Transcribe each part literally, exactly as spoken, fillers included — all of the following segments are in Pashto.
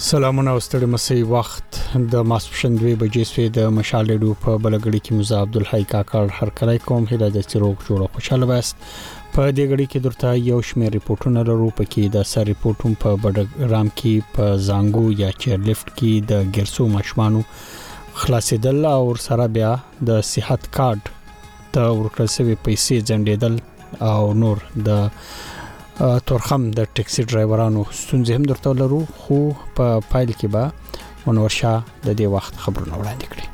سلامونه او ستړي مسي وخت د ماسپښین دوه بجې سوی د مشال ډو په بلګړی کې مزه عبد الحی کاکړ هر کله کوم هدا د چروک جوړه خوشاله واست په دې غړي کې درته یو شمېر ریپورتونه لرو پکې د سر ریپورتونه په بډګرام کې په زانګو یا چیر لیفت کې د ګرسو مشمانو خلاصیدل او سره بیا د صحت کارت ته ورکړل شوی پیسې ځنډېدل او نور د تورخم د ټیکسي ډرایورانو ستونزې هم درته لرو خو په فایل کې به منورشا د دې وخت خبرونه وړاندې کړي.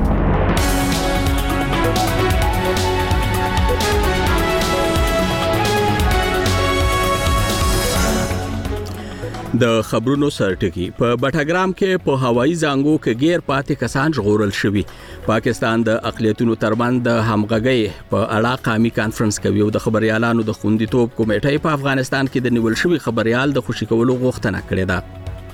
د خبرونو سرټکی په بټاګرام کې په هوایي زانګو کې غیر پاتې کسان ژغورل شوي. پاکستان د اقلیتونو ترمن د همغږي په اړه قومي کانفرنس کوي او د خبريالانو د خوندیتوب کمیټې په افغانستان کې د نیول شوی خبريال د خوشی کولو غوښتنه کړې ده.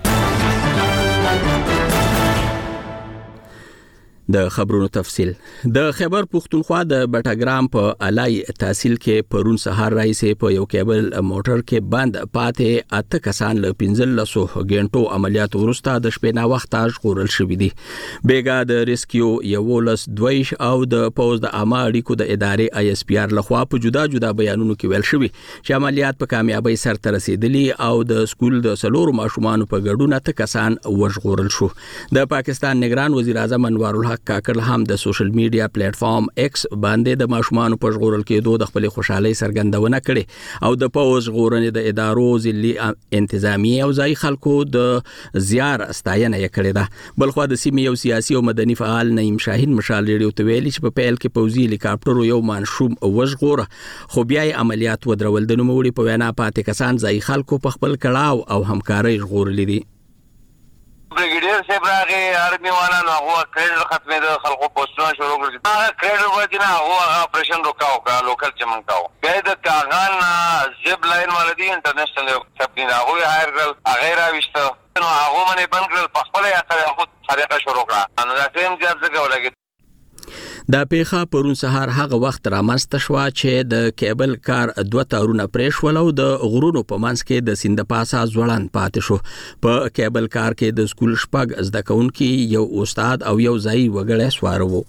د خبرونو تفصيل د خیبر پختونخوا د بټاګرام په علای تحصیل کې پرون سهار راځي په یو کیبل موټر کې بند پاتې اته کسان له پنځل لسو غنټو عملیات ورسته د شپې نا وخت ژغورل شوې دي. بیګا د ریسکیو یو لس دویش او د پوز د عامه اړیکو د ادارې آی اس پی آر لخوا په جدا جدا بیانونو کې ویل شوی چې عملیات په کامیابی سره رسیدلي او د سکول د سلور ماشومان په ګډون اته کسان وژغورل شو. د پاکستان نگران وزیر اعظم انوار الحق کاکړ هم د سوشل میډیا پلیټ فارم ایکس باندې د ماشومان په ژغورل کېدو د خپل خوشحالي سرګندونه کړې او د پوز غورنې د ادارو ځلي انتظامی او ځای خلکو د زیار استاینه کړې ده. بلخو د سیمې یو سیاسي او مدني فعال نعیم شاهین مشال ریډیو ته ویلي چې په پیل کې پوزي هلیکاپټر یو مانشوم وژغوره خو بیا عملیات ودرول د نوموړي په وینا پاتې کسان ځای خلکو په خپل کړهو او همکاري ژغورلې دي. برګیډیر صاحب راغی آرمي والا نو هغه کریډر ختمې د خلکو پوسټونه شروع کړل. هغه کریډر وځي نه هغه اپریشن وکاو کا لوکل چمن کاو. بیا د کاغان زیب لاین ولدي انټرنیشنل سپلین هغه هایر کړل هغه راوښته نو هغه باندې بند کړل په خپل یې خپل طریقه شروع کړه. نو دا ټیم ځاب څنګه ولګي دا پیخه پرون سهار هغه وخت رامنځته شو چې د کیبل کار دوه تارونه پرېښول او د غرونو په منځ کې د سیند پاسه ځوړان پاتې شو. په کیبل کار کې د سکول شپږ زده کوونکي یو استاد او یو ځای وګړی سوار وو.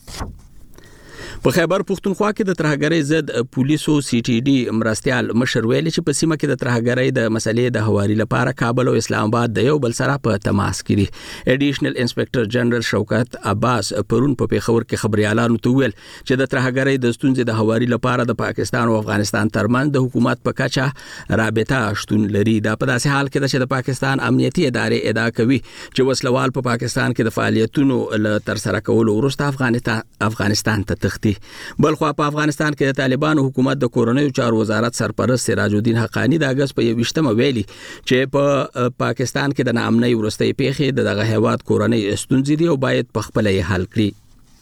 په خیبر پختونخوا کې د ترهګرۍ ضد پولیسو سی ټي ډي مرستيال مشر ویل چې په سیمه کې د ترهګرۍ د مسلې د حواري لپاره کابل او اسلام آباد د یو بل سره په تماس کې دي. ایډیشنل انسپکټر جنرال شوکت عباس پرون په پیښور کې خبريالانو ته ویل چې د ترهګرۍ د ستونزې د حواري لپاره د پاکستان او افغانستان ترمن د حکومت په کچه رابطه شتون لري. دا په داسې حال کې چې د پاکستان امنیتي ادارې ادعا کوي چې وسلوال په پاکستان کې د فعالیتونو ل تر سره کولو وروسته افغانستان افغانستان ته تختی. بلخو په افغانستان کې د طالبانو حکومت د کورنیو چارو وزارت سرپرست سراج الدین حقانی د اگست په یوشتمه ویلي چې په پاکستان کې د ناامنۍ ورستۍ پیښې دغه هیواد کورنۍ ستونزې دي او باید په خپل یې حل کړي.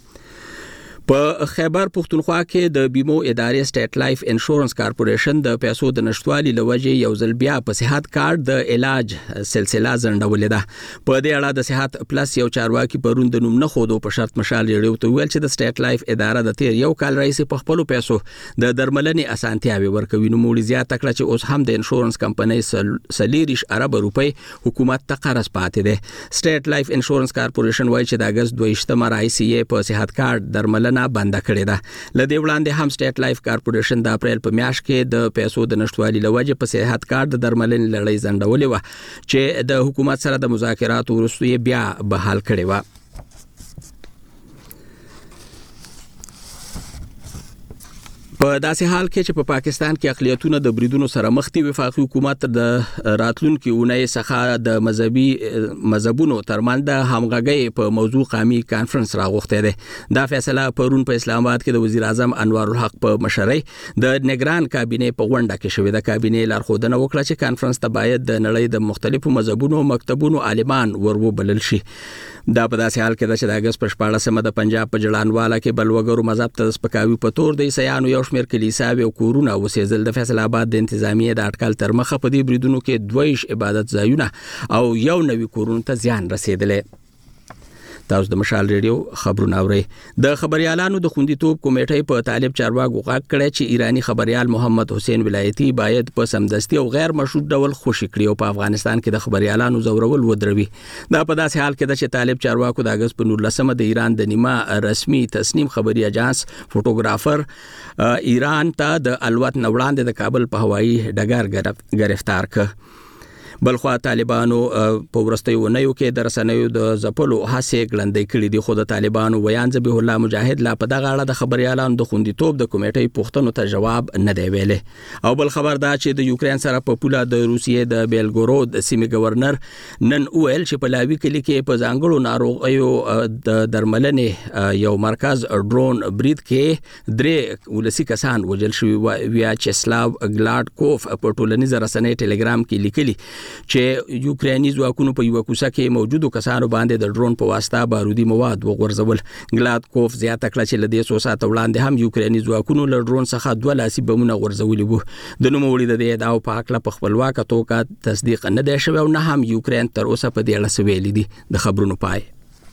په خیبر پختونخوا کې د بیمو ادارې سټیټ لایف انشورنس کارپوریشن د پیسو د نشټوالي لوجې یو ځل بیا په صحت کارت د علاج سلسله زندولې ده. په دې اړه د صحت پلس یو چارواکي پرون د نوم نه خودو په شرط مشال ریډیو ته ویل چې د سټیټ لایف اداره د تیر یو کال رئیس په خپل پیسو د درملنې اسانتیاوي ورکوي. نو موږ زیات کړه چې اوس هم د انشورنس کمپنۍ سلیریش عرب روپی حکومت ته قرض پاتې ده. سټیټ لایف انشورنس کارپوریشن وایي چې د اگست دوه رئیس یې په صحت کارت درملنه نه بنده کړې ده. لدې وړاندې هم سټیټ لایف کارپوریشن د اپریل په میاشت کې د پیسو د نشټوالي لوجې په صحت کارت د درملنې لړۍ ځنډولې و چې د حکومت سره د مذاکراتو وروسته بیا بحال کړې و. په داسې حال کې چې په پاکستان کې اقلیتونه د بریدونو سره مخ دي، وفاقي حکومت د راتلونکو اونۍ څخه د مذهبي مذهبونو ترمنځ د همغږۍ په موضوع قومي کانفرنس راغوښته ده. دا فیصله پرون په اسلام آباد کې د وزیر اعظم انوار الحق په مشرۍ د نگران کابینې په غونډه کې شوې ده. کابینې لارښودنه وکړه چې کانفرنس ته باید د نړۍ د مختلفو مذهبونو او مکتبونو عالمان ورو بلل شي. دا په داسې حال کې ده چې د اگست په شپاړلسمه د پنجاب په جړانواله کې بلوګرو مذهب ته سپکاوي په تور د عیسایانو یو شمېر کلیساوي او کورونه وسېزل. د فیصل آباد د انتظامیې د اټکل تر مخه په دې بریدونو کې دویش عبادت ځایونه او یو نوي کورونه ته زیان رسیدلی. تاسو د مشال ریډیو خبرونه اورئ. د خبريالانو د خوندیتوب کمیټې په طالب چارواکو غاک کړی چې ایرانی خبريال محمد حسین ولایتي باید په سمدستي او غیر مشروط ډول خوشی کړي او په افغانستان کې د خبريالانو زورول ودروي. دا په داسې حال کې چې طالب چارواکو د اگست په نولسمه د ایران د نیمه رسمي تسنیم خبري اجانس فوټوګرافر ایران ته د الوت نوړاندې د کابل په هوایي ډګر گرفتار کړ. بلخوا طالبانو په ورستیو ونیو کې د رسنیو د زپلو هڅې ګړندې کړې دي، خو د طالبانو ویان ذبیح الله مجاهد لا په دغه اړه د خبريالانو د خوندیتوب د کمیټې پوښتنو ته جواب نه دی ویلي. او بل خبر دا چې د یوکرين سره په پوله د روسیې د بیلګورود سیمې گورنر نن ویل چې په لاوي کلی کې په ځانګړو ناروغیو د درملنې یو مرکز ډرون برید کې درې ولسی کسان وژل شوي. ویاچسلاو ګلاډکوف په ټولنیز رسنۍ ټلګرام کې لیکلي چې یوکرینی ځواکونو په یو کوڅه کې موجودو کسانو باندې د ډرون په واسطه بارودي مواد وغورځول. ګلاډکوف زیاته کړه چې لدې څو ساعت وړاندې هم یوکرینی ځواکونو له ډرون څخه دوه لاسي بمونه غورځولي وو. د نوموړي د دې ادعاو په حق له خپلواکه توګه تصدیق نه دی شوی او نه هم یوکرين تر اوسه په دې اړه څه ویلي دي. د خبرونو پای.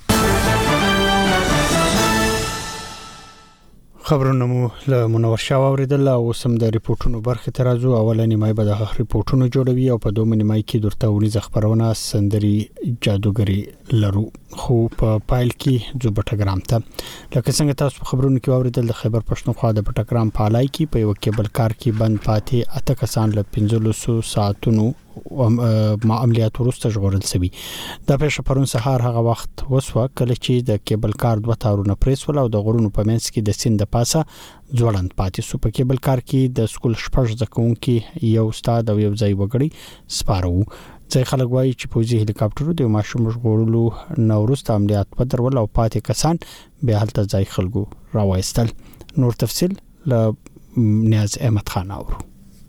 خبرونه مو له منور شاو اوریدل او سم د ریپورتونو برخه ترازو. اولنی مای به د ریپورتونو جوړوي او په دومنی مای کې درته ونی خبرونه سندري جادوګری لرو. خو په پایل کې جو بټګرام ته لکه څنګه تاسو خبرونه کې اوریدل د خیبر پښتونخوا د بټګرام په لای کې په یو کېبل کار کې بند پاتې اته کسان له پنځلس ساعتونو ما عملیات ورسته ژغورل شوی. د پېښه پرون سهار هغه وخت وسوه کله چې د کېبل کار دوه تارونه پریس ول او د غرونو په منځ کې د سیند پاسه ځوړند پاتې سو. په کېبل کار کې د سکول شپږ ځکونکي یو استاد او یو ځای وګړي سپارو. ځای خلک وایي چې پوځي هلیکاپټرو د ماشوم ژغورلو نورسته عملیات په درول او پاتې کسان به هلته ځای خلکو راوېستل. نور تفصيل ل نیاز احمد خان اورو.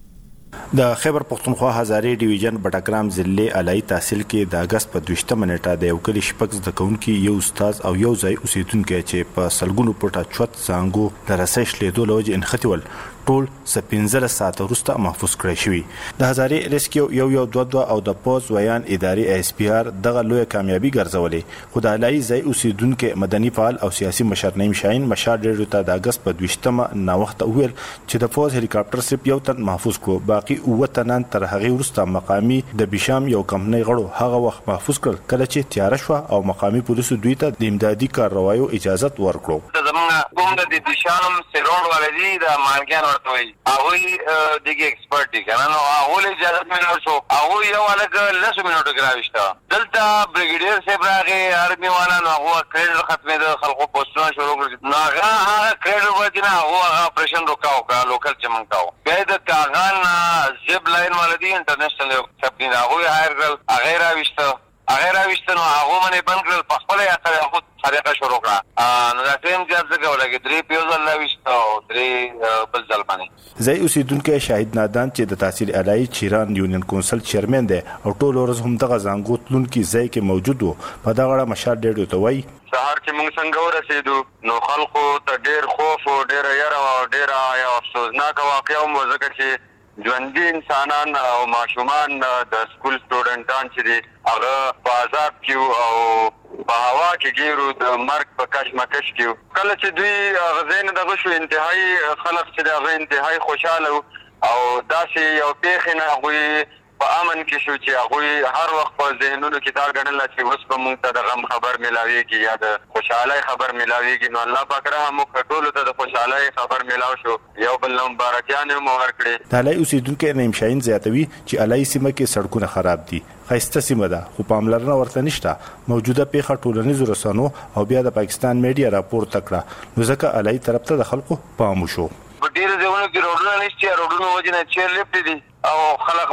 د خیبر پښتونخوا هزارې ډیویژن بټګرام ضلع علي تحصیل کې د اگست په دوشتمه نیټه د یو کلی شپږ ځکونکي یو استاد او یو ځای اوسیدونکو چې په سلګونو پټه چوت څنګه د رسېش لیدو لوج انختیول ټول سپینځله ساعت وروسته محفوظ کړی شوی. د هزارې ریسکیو یو یو دوه دوه او د پوز ویان اداري اس پی ار دغه لوی کامیابی ګرځولې. خو د علي ځای اوسیدونکو مدني فعال او سیاسي مشر نیم شاهین مشار ډیرو ته د اگست په دوشتمه نا وخت ویل چې د پوز هلیکاپټر صرف یو تن محفوظ کو، باقي اوه تنان تر هغه وروسته مقامی د بشام یو کمپنۍ غړو هغه وخت محفوظ کړ کله چې تیار شو او مقامی پولیسو دوی ته د امدادي کاروایو اجازه ورکړه. زمونږ کوم د بشام سیروډ ولدي د مارګان ورته وي هغه دغه ایکسپرت دي کنه نو هغه اجازه مې نو شو هغه یو الګ لسو منټو ګراوښتا دلته بریګیډیر صاحب راغی آرمي والا نو هغه کریډ ختمه د خلکو پوسټونه شروع کړل نو هغه کریډ ورته هغه اپریشن روکاو کا لوکل چمن کاو به د کاغان زب لاین ولدي انټرنیشنل کمپنی هغه هایر کړل هغه راوښتا هغه راوښتا نو هغه باندې بند کړل په خپل یا هغه طریقه شروع کړه نو دا ټیم چې څنګه ولګي درې پیوزل راوښتا او درې بل ځل باندې ځای اوسیدونکو شاهد نادان چې د تحصیل علي چیران یونین کونسل چیرمن دی او ټول ورځ هم دغه زنګوت لونکي ځای کې موجود وو. په دغه اړه مشال ډېر ته وایي سهار چې موږ څنګه ورسېدو نو خلکو ته ډېر خوف او ډېر یاره او ډېر یا افسوسناک واقعه هم وځکه چې ژوندي انسانان او ماشومان د سکول سټوډنټان چې دي هغه په عذاب کې او په هوا کې ګیرو د مرګ په کشمکش کې کله چې دوی غزين دغه شو انتهایی خلک چې دغه انتهایی خوشاله او داسې یو پیښ نه غوي په امن کې شو چې هغه هر وخت په ذهنونو کې دا غنل چې اوس په موږ ته د غم خبر ملاويږي یا د خوشحالي خبر ملاويږي نو الله پاک رحم وکړو ته د خوشحالي خبر ملاو شو یو بل مبارکیان مو ورکړي. د علي اوسیدونکو نیم شاهین زیاتوي چې علي سیمه کې سړکونه خراب دي خاصه سیمه ده خو پاملرنه ورته نشته. موجوده پیښه ټولنیزو رسنیو او بیا د پاکستان میډیا راپور تکړه نو ځکه علي طرف ته د خلکو پام وشو. په ډیرو ځایونو کې روډونه نشته روډونو وجنه چې لپټ دي او خلک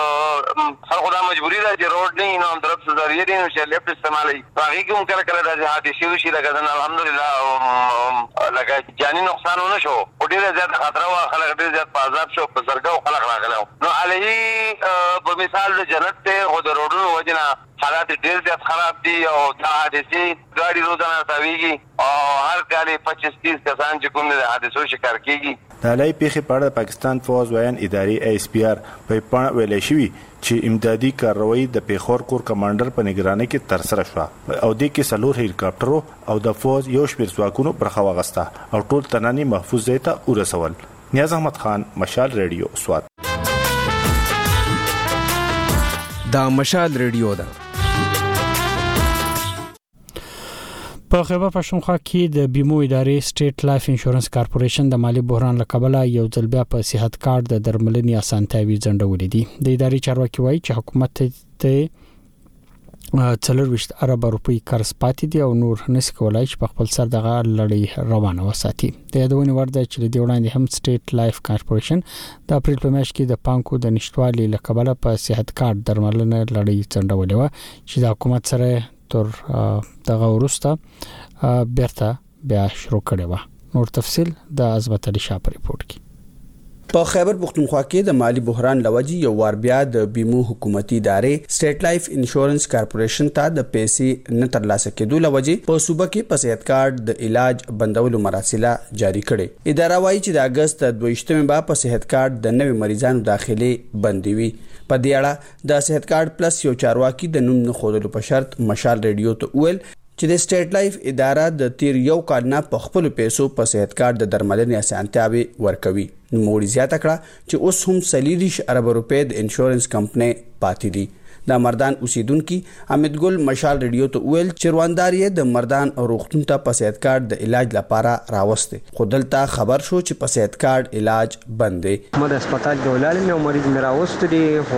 خلکو دا مجبوری ده چې روډ نه نو هم طرف څه دي نو چې لپټ استعمالي باقي کوم کله کله د حادثې وشي لکه الحمدلله لکه جاني نقصان ونه شو ډیره زیات خطر او خلک ډیر زیات په عذاب شو په سرګو خلک راغلو نو علي په مثال د جنت ته او د روډونو وجنه حالات ډیر زیات خراب دي او دا حادثه ګاډي روزانه تاویږي او هر کال پچیس تیس کسان چې کوم د حادثو شکار کیږي. د لای پیښې په اړه پاکستان فوز وایان ادارې ای اس پی آر په پاڼه ویلې شوی چې امدادي کاروایی د پیښور کور کمانډر په نگرانۍ کې تر سره شو او د کې سلور هلیکاپټرو او د فوز یو شمېر ځواکونو برخه واغسته او ټول تناني محفوظ ځای ته ورسول. نیاز احمد خان، مشال ریډیو، سوات. دا مشال ریډیو ده. په خیبر پښتونخوا کې د بیمو ادارې سټیټ لایف انشورنس کارپوریشن د مالی بحران لکبله یو ځل بیا په صحت کارت د درملنې اسانتیاوي ځنډولې دي. د ادارې چارواکي وایي چې حکومت ته څلور ویشت ارب روپۍ قرض پاتې دي او نور نس کولای چې په خپل سر دغه لړۍ روانه وساتي. د یادونه ورده چې د وړاندې هم سټیټ لایف کارپوریشن د اپریل په میاشت کې د بانکو د نشټوالي لکبله په صحت کارت درملنه لړۍ ځنډولې و چې د حکومت سره تر دغه ورسته بیرته بیا شروع کړي و. نور تفصيل د عظمت علي شاه په ریپورت کې. په خیبر پختونخوا کې د مالی بحران لوجي یو وار بیا د بیمو حکومتي ادارې سټیټ لایف انشورنس کارپوریشن ته د پیسې نه ترلاسه کېدو لوجي په صوبه کې په صحت کارت د علاج بندولو مراسله جاری کړي. اداره وايي چې د اگست دویشتمه با په صحت کارت د نوې مریضانو داخلي بندوي. په دې اړه د صحت کارت پلس یو چارواکي د نوم نه خودلو په شرط مشال ریډیو ته ویل چې د سټیټ لایف اداره د تیر یو کال نه په خپل پیسو په صحت کارت د درملنې اسانتیاوي ورکوي. نوموړي زیاته کړه چې اوس هم سلیریش ارب روپې د انشورنس کمپنۍ پاتې دي. د مردان اوسیدونکو امید ګل مشال ریډیو ته ویل چې رواندار یې د مردان روغتون ته په صحت کارت د علاج لپاره راوسته. خو دلته خبر شو چې په صحت کارت علاج بند دی. مو د هسپتال جوړال نو مریض میرا واست دي هو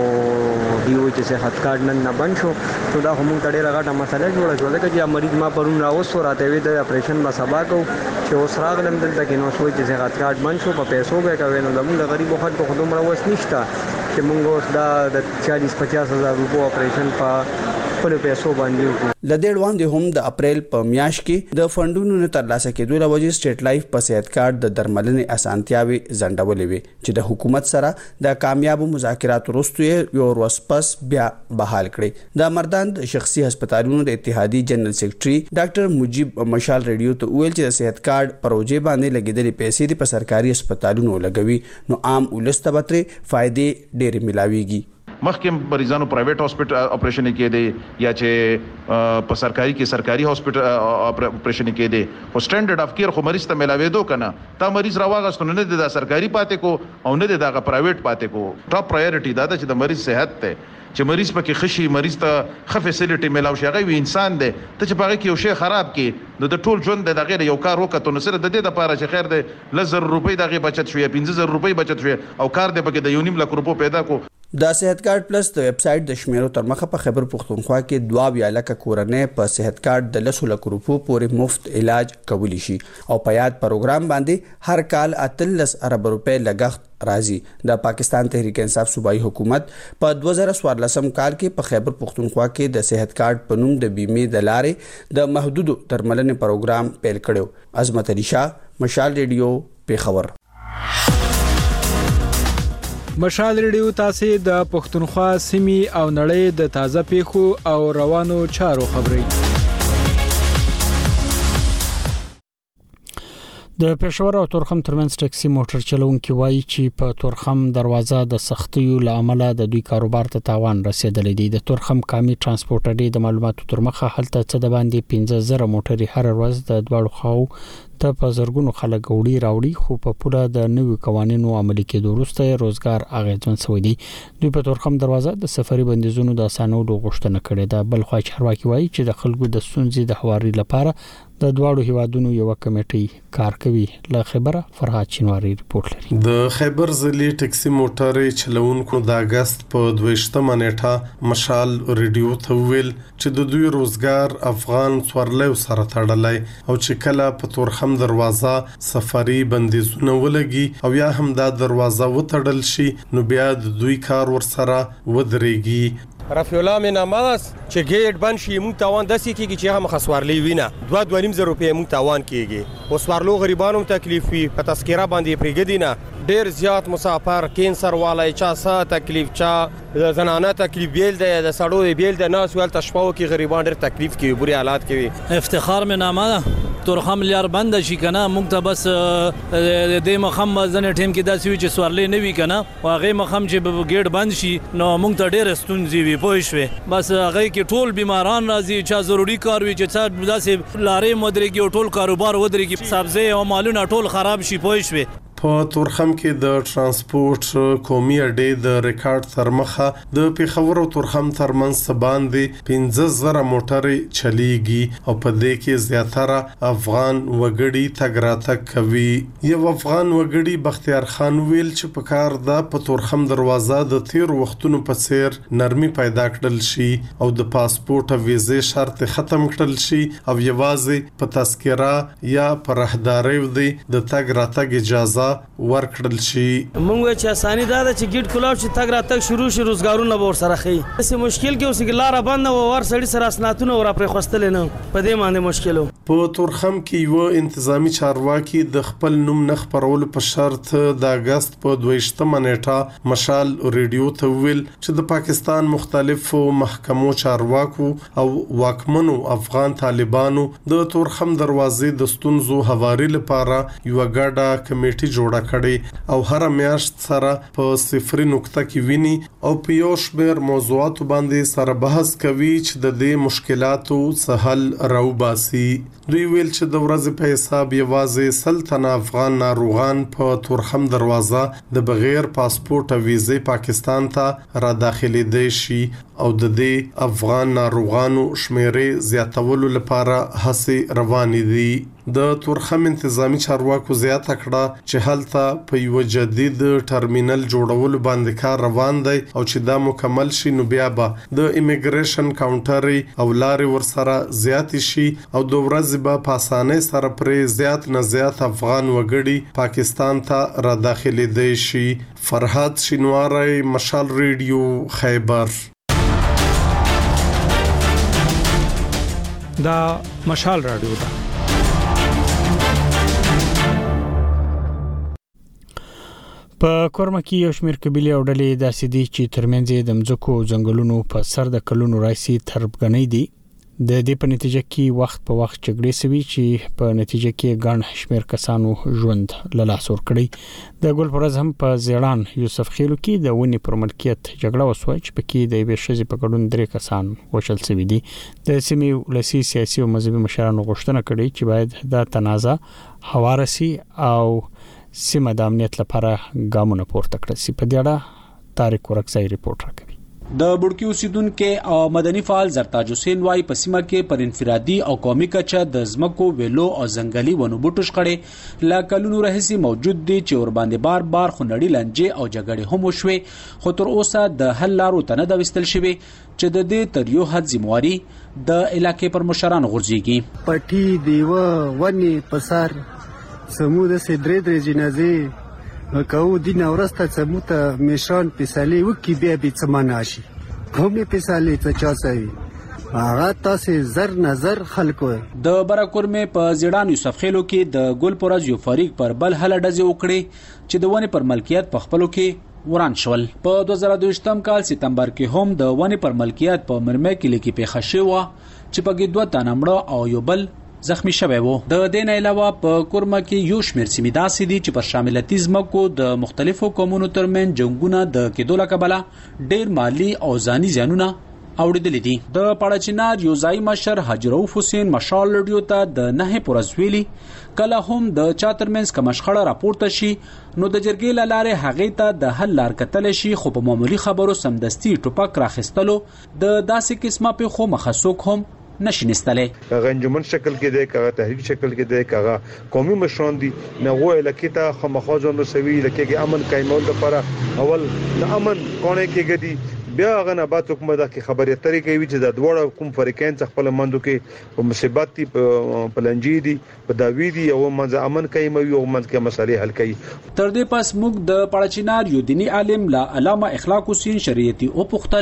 دیو چې صحت کارت نن نه بند شو. نو دا هم ډېر غټه مسله جوړه شو چې مریض ما پرون راوست راته وی د اپریشن ما سبا کو چې اوس راغلم دلته کې نو شوی چې صحت کارت بند شو په پیسو به کوي نو د غریب خلک په خدوم راوست نشته چې موږ اوس دا د چالیس پچاس هزار روپو اپریشن په خپل پیسو باندې وکړو. لدې وړاندې هم د اپریل په میاشت کې د فندونو نه ترلاسه کېدو لوجه سټیټ لایف په صحت کارت د درملنې اسانتیاوي ځنډولې وي چې د حکومت سره د کامیابو مذاکراتو وروسته یو ورځ پس بیا بحال کړي. د مردان د شخصي هسپتالونو د اتحادیې جنرال سیکریټري ډاکټر مجيب مشال ریډیو ته ویل چې د صحت کارت پروژې باندې لګیدلې پیسې د سرکاري هسپتالونو لګوي نو عام ولست به تر فائدې ډېر ملاويږي. مخکې مریضانو پرایویټ هاسپټل اپریشن کې دي یا چې په سرکاري کې سرکاري هاسپټل اپریشن کې دي خو سټانډرډ اف کیر خو مریض ته ملاوي دو کنه تا مریض راوغستونه نه د سرکاري پاتې کو او نه د دغه پرایویټ پاتې کو. ټاپ پرایورټي دا چې د مریض صحت ته چې مریض پکې خشي مریض ته ښه فیسیلیټي ملاوي شي غوي انسان دی ته چې پاره کې یو شی خراب کې نو د ټول ژوند د غیر یو کار وکړو نو سره د دې لپاره چې خیر دی لزر روپۍ دغه بچت شوی پنځه زره روپۍ بچت شوی او کار دی پکې د یو نیم لک روپو پیدا کو. د صحت کارت پلس د ویب سټ د شمیرو تر مخه په خیبر پختونخوا کې دوا بیا لکه کورنۍ په صحت کارت د لسو لک روپو پورې مفت علاج کولی شي او په یاد پروګرام باندې هر کال اتلس ارب روپے لګښت راځي. د پاکستان تحریک انصاف صوبایي حکومت په دوه زره څوارلسم کال کې په خیبر پختونخوا کې د صحت کارت په نوم د بیمې د لارې د محدودو درملنې پروګرام پیل کړو. عظمت علي شاه، مشال ریډیو، پیښور. مشال ریډیو تاسو د پښتونخوا سیمې او نړۍ د تازه پیښو او روانو چارو خبري. د پېښور او تورخم ترمنځ ټاکسي موټر چلوونکي وایي چې په تورخم دروازه د سختیو لامل د دوی کاروبار ته تاوان رسیدلی دی. د تورخم کامي ترانسپورت اډې د معلوماتو تر مخه هلته څه د باندې پنځه زره موټرې هر ورځ د دواړو خواو ته په زرګونو خلک وړي راوړي خو په پوره د نوو قوانینو عملي کېدو وروسته روزګار اغیزمن شوی دی. دوی په تورخم دروازه د سفري بندیزونو د اسانولو غوښتنه کړې ده. بل خو چارواکي وایي چې د خلکو د ستونزې د هواري لپاره د دواړو هیوادونو یو کمیټي کار کوي. له خبره فرهاد چنواری ریپورت لري. د خیبر ضلع ټاکسي موټرې چلوونکو د اگست په دویشتمه نیټه مشال ریډیو ته ویل چې د دوی روزګار افغان څورلو سره تړلی او چې کله په تورخم دروازه سفري بندیزونه ولګي او یا هم دا دروازه وتړل شي نو بیا د دوی کار ورسره ودرېږي. رفیع الله مې نامه چې ګیټ بند شي موږ تاوان داسې کېږي چې هغه مخسوارلي وینه دوه دوه نیم زره روپۍ موږ تاوان کېږي اوس ورلو غریبانو تکلیف وي په تذکره باندې پرېږدي نه ډېر زیات مسافر کینسر والی چا سا تکلیف چا د زنانه تکلیف بیل دی د سړو بیل دی ناس ولته شپو کې غریبان ډېر تکلیف کوي بری حالات کوي افتخار مې نامه ده تورخم لیار بند شي کنه موږ ته بس د مخم ځنه ټیم کې داسې وي چې سوارلې نه وي کنه او هغه مخم چې ګیټ بند شي نو موږ ته ډېر ستونزې وي پوه شوې بس هغه کې ټول بیماران راځي چا ضروري کار وي چې څه داسې لارې مدرګي او ټول کاروبار ودرېږي سبزی او مالونه ټول خراب شي پوه شوې په تورخم کې د ترانسپورت قومي اډې د ریکارډ تر مخه د پیښور او تورخم ترمنځ باندې پنځه زره موټرې چلیږي او په دې کې زیاتره افغان وګړي تګ راتګ کوي یو افغان وګړي بختیار خان ویل چې په کار ده په تورخم دروازه د تیر وختونو په څیر نرمي پیدا کړل شي او د پاسپورت او ویزې شرط ختم کړل شي او یوازې په تذکره یا په راهداري ودی د تګ راتګ اجازه ورکړل شي مونږ چې اساني دا چې ګیټ کلاو چې تګ راتګ شروع شي روزګارونه به ور سره خي څه مشکل کې اوس کې لار بند او ور سړی سره اسناتونه ور پرې خوستل نه په دې باندې مشکلو په تورخم کې یو انتظامی چارواکي د خپل نوم نه خبرول په شرط د اگست په دویشتمه نیټه مشال ریډیو ته ویل چې د پاکستان مختلفو محکمو چارواکو او واکمنو افغان طالبانو د تورخم دروازې د ستونزو هواري لپاره یو ګډه کمیټه جوړه کړي او هر میاشت سره په صفر نقطه کې ویني او په یو شمېر موضوعاتو باندې سره بحث کوي چې د دې مشکلاتو سهل راوباسي دوی ویل چې د ورځې په حساب یوازې سلطنه افغان ناروغان په تورخم دروازه د بغیر پاسپورت او ویزې پاکستان ته را داخلي دي شي او د دې افغان ناروغانو شمیرې زیاتولو لپاره هڅې روانې دي د تورخم انتظامی چارواکو زیاته کړه چې هلته په یو جدید ټرمینل جوړولو باندې کار روان دی او چې دا مکمل شي نو بیا به د ایمیګریشن کاونټر او لارې ورسره زیات شي او د ورځې به په اسانۍ سره پرې زیات نه زیات افغان وګړي پاکستان ته را داخلي دی شي فرحات شینواری مشال ریډیو خیبر دا مشال رادیو ده په کورما کې یو شمېر قبيله او ډلې داسې دي چې ترمنځ د مځکو ځنګلونو په سر د کلونو راځي تربګنۍ دي د دې په نتیجه کې وخت په وخت جګړې سوي چې په نتیجه کې ګڼ شمېر کسانو ژوند له لاس ورکړي د ګل پرز هم په زیړان یوسف خیلو کې د ونی پر ملکیت جګړه وسوي چې پکې د یوې شذې په ګډون درې کسان وشل سوي دي د سیمې ولسی سیاسي او مذهبي مشرانو غوښتنه کړې چې باید دا تنازع هوارسي او سیمه د امنیت لپاره ګامونه پورته کړي سي په دې اړه طارق ورکزی ریپورت راکوي د بورکی اوسیدونکو او مدني فعال زرتاج حسین وايي په سیمه کې پر انفرادي او قومي کچه د زمکو ویلو او ځنګلي ونو بوټو شخړې لا کلونو راهسي موجود دي چې ور باندې بار بار خنړی لنجې او جګړې هم وشوي خو تر اوسه د حل لارو ته نه دا وستل شوی چې د دې تر یو حد ذمہواری د علاقې پر مشران غورځيږي پټي دیوه ونی پسار سموده سي درې درې جنازې کاو دین اورسته سموته میشان پسالي وکي بیا به څمانه شي کومه پسالي څه چا سوي هغه تاسو زر نظر خلکو د برکورمه په زیړان یوسف خیلو کې د ګل پرز یو فریق پر بل هله ډزې وکړي چې د ونی پر ملکیت په خپلو کې وران شول په دوه زره دوه کال سپتمبر کې هم د ونی پر ملکیت په مرمه کې لیکي په خښه و چې په دوه تنمړه او یو بل زخمی شوی وو د دین علاوه په کورما کې یو شمېر سیمې داسې دي چې پر شاملتي زمکو د مختلفو قومونو ترمن جنگونه د کېدو لکبله ډېر مالی او ځاني زیانونه اوریدل دي د پړچینار یو ځای مشر حجروف حسین مشال ریډیو ته د نه پرزویلی کله هم د چا ترمنځ کمشخړه راپورته شي نو د جرګې لاره هغه ته د حل لار کتل شي خو په معمولی خبرو سمدستي ټوپک راخستلو د داسې قسمه په خو مخصوص هم نشینستله کغه انجمن شکل کې دی کغه تحریک شکل کې دی کغه قومي مشران دي نه وو لکه ته خمخوځو نو سوي لکه کې امن قائمول لپاره اول د امن کونه کې غدي بیا غنه بات حکومت کې خبرې طریقې وی چې د دوړ کوم فریقین خپل مندو کې په مصیبت دي په لنجی دي په داوی دي او منځ امن قائموي او منځ کې مسالې حل کوي تر دې پس موږ د پړچینار یو دینی عالم لا علامه اخلاق حسین شریعتي او پختل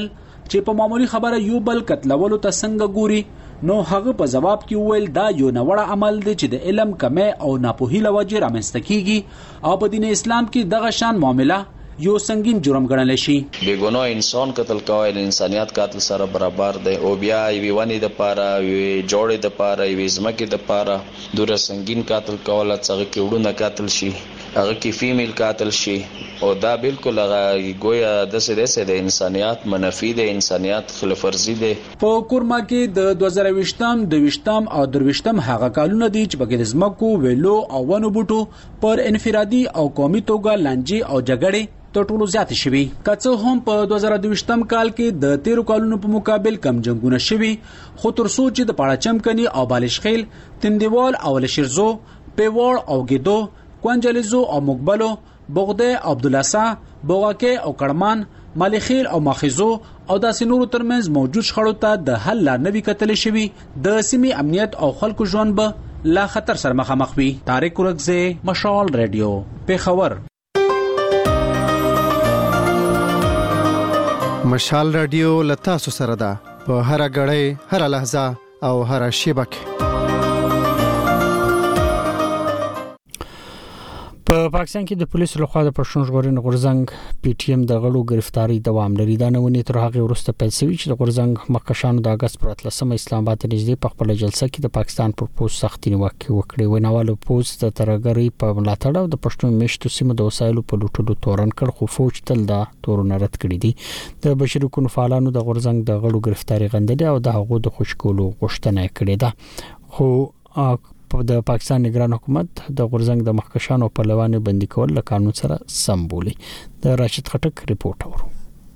چې په معمولی خبره یو بل قتلولو ته څنګه ګوري، نو هغه په جواب کې وویل دا یو نوړه عمل دی چې د علم کمی او ناپوهی له وجې رامنځته کیږي او په دین اسلام کې دغه شان معامله یو سنگین جرم ګڼل شي. بیګناه انسان قتل کول د انسانيت قتل سره برابر دی او بیا وی ونی د پاره وی جوړې د پاره وی زمکه د پاره دوره سنگین قتل کول څنګه کې وډونه قتل شي، هغه کې فیمیل قتل شي او دا بالکل هغه ګویا د سده سده انسانيت منفي د انسانيت خلاف ورزي دی. په کورما کې د دوه زره ویشتم د ویشتم او درویشتم هغه کالونه دي چې بګر زمکو ویلو او ونو بوټو پر انفرادي او قومي توګه لانجې او جګړې تر ټولو زیات شوي. کڅو هم په دوه زره دویشتم کال کې د تیرو کالونو په مقابل کم جنگونه شوي، خو تر څو چې د پاړه چمکني او بالشخیل، تندیوال او لشرزو، پیوړ او ګیدو، کوانجلیزو او مقبلو، بغده او عبدالاسا، بوغاکه او کړمان، مالخیل او ماخذو او داسې نورو ترمنځ موجود شخړو ته د حل لار نه وی کتل شوي. د سیمې امنیت او خلکو ژوند به لا خطر سره مخامخ وي. طارق ورکزه، مشال رادیو، پیښور. مشال رادیو لتا سو سره ده په هر غړې هر لحظه او هر شیبه کې. په پاکستان کې د پولیسو لخوا د پښتون ژغورنې غورځنګ پی ټی ایم د غړو گرفتاری دوام لري. دا نونی تر هغه وروسته پیل شوی چې د غورځنګ مخکشانو د اگست پر اتلسمه اسلام آباد ته نږدې په خپل جلسه کې د پاکستان پر پوز سختي نیوکه وکړه. وناوالو پوز د ترګری په ملاتړ او د پښتون میشتو سیمو د وسایلو په لوټلو تورن کړ، خو فوج تل دا تورونه رد کړی دي. د بشري حقوقو فعالانو د غورځنګ د غړو گرفتاری غندلې او د هغو د خوشکولو غوښتنه کړې ده. خو د پاکستان نگران حکومت د غورځنګ د مخکشانو په لوانه بندي کول له قانون سره سم بولي. د راشد خټک ریپورت اورو.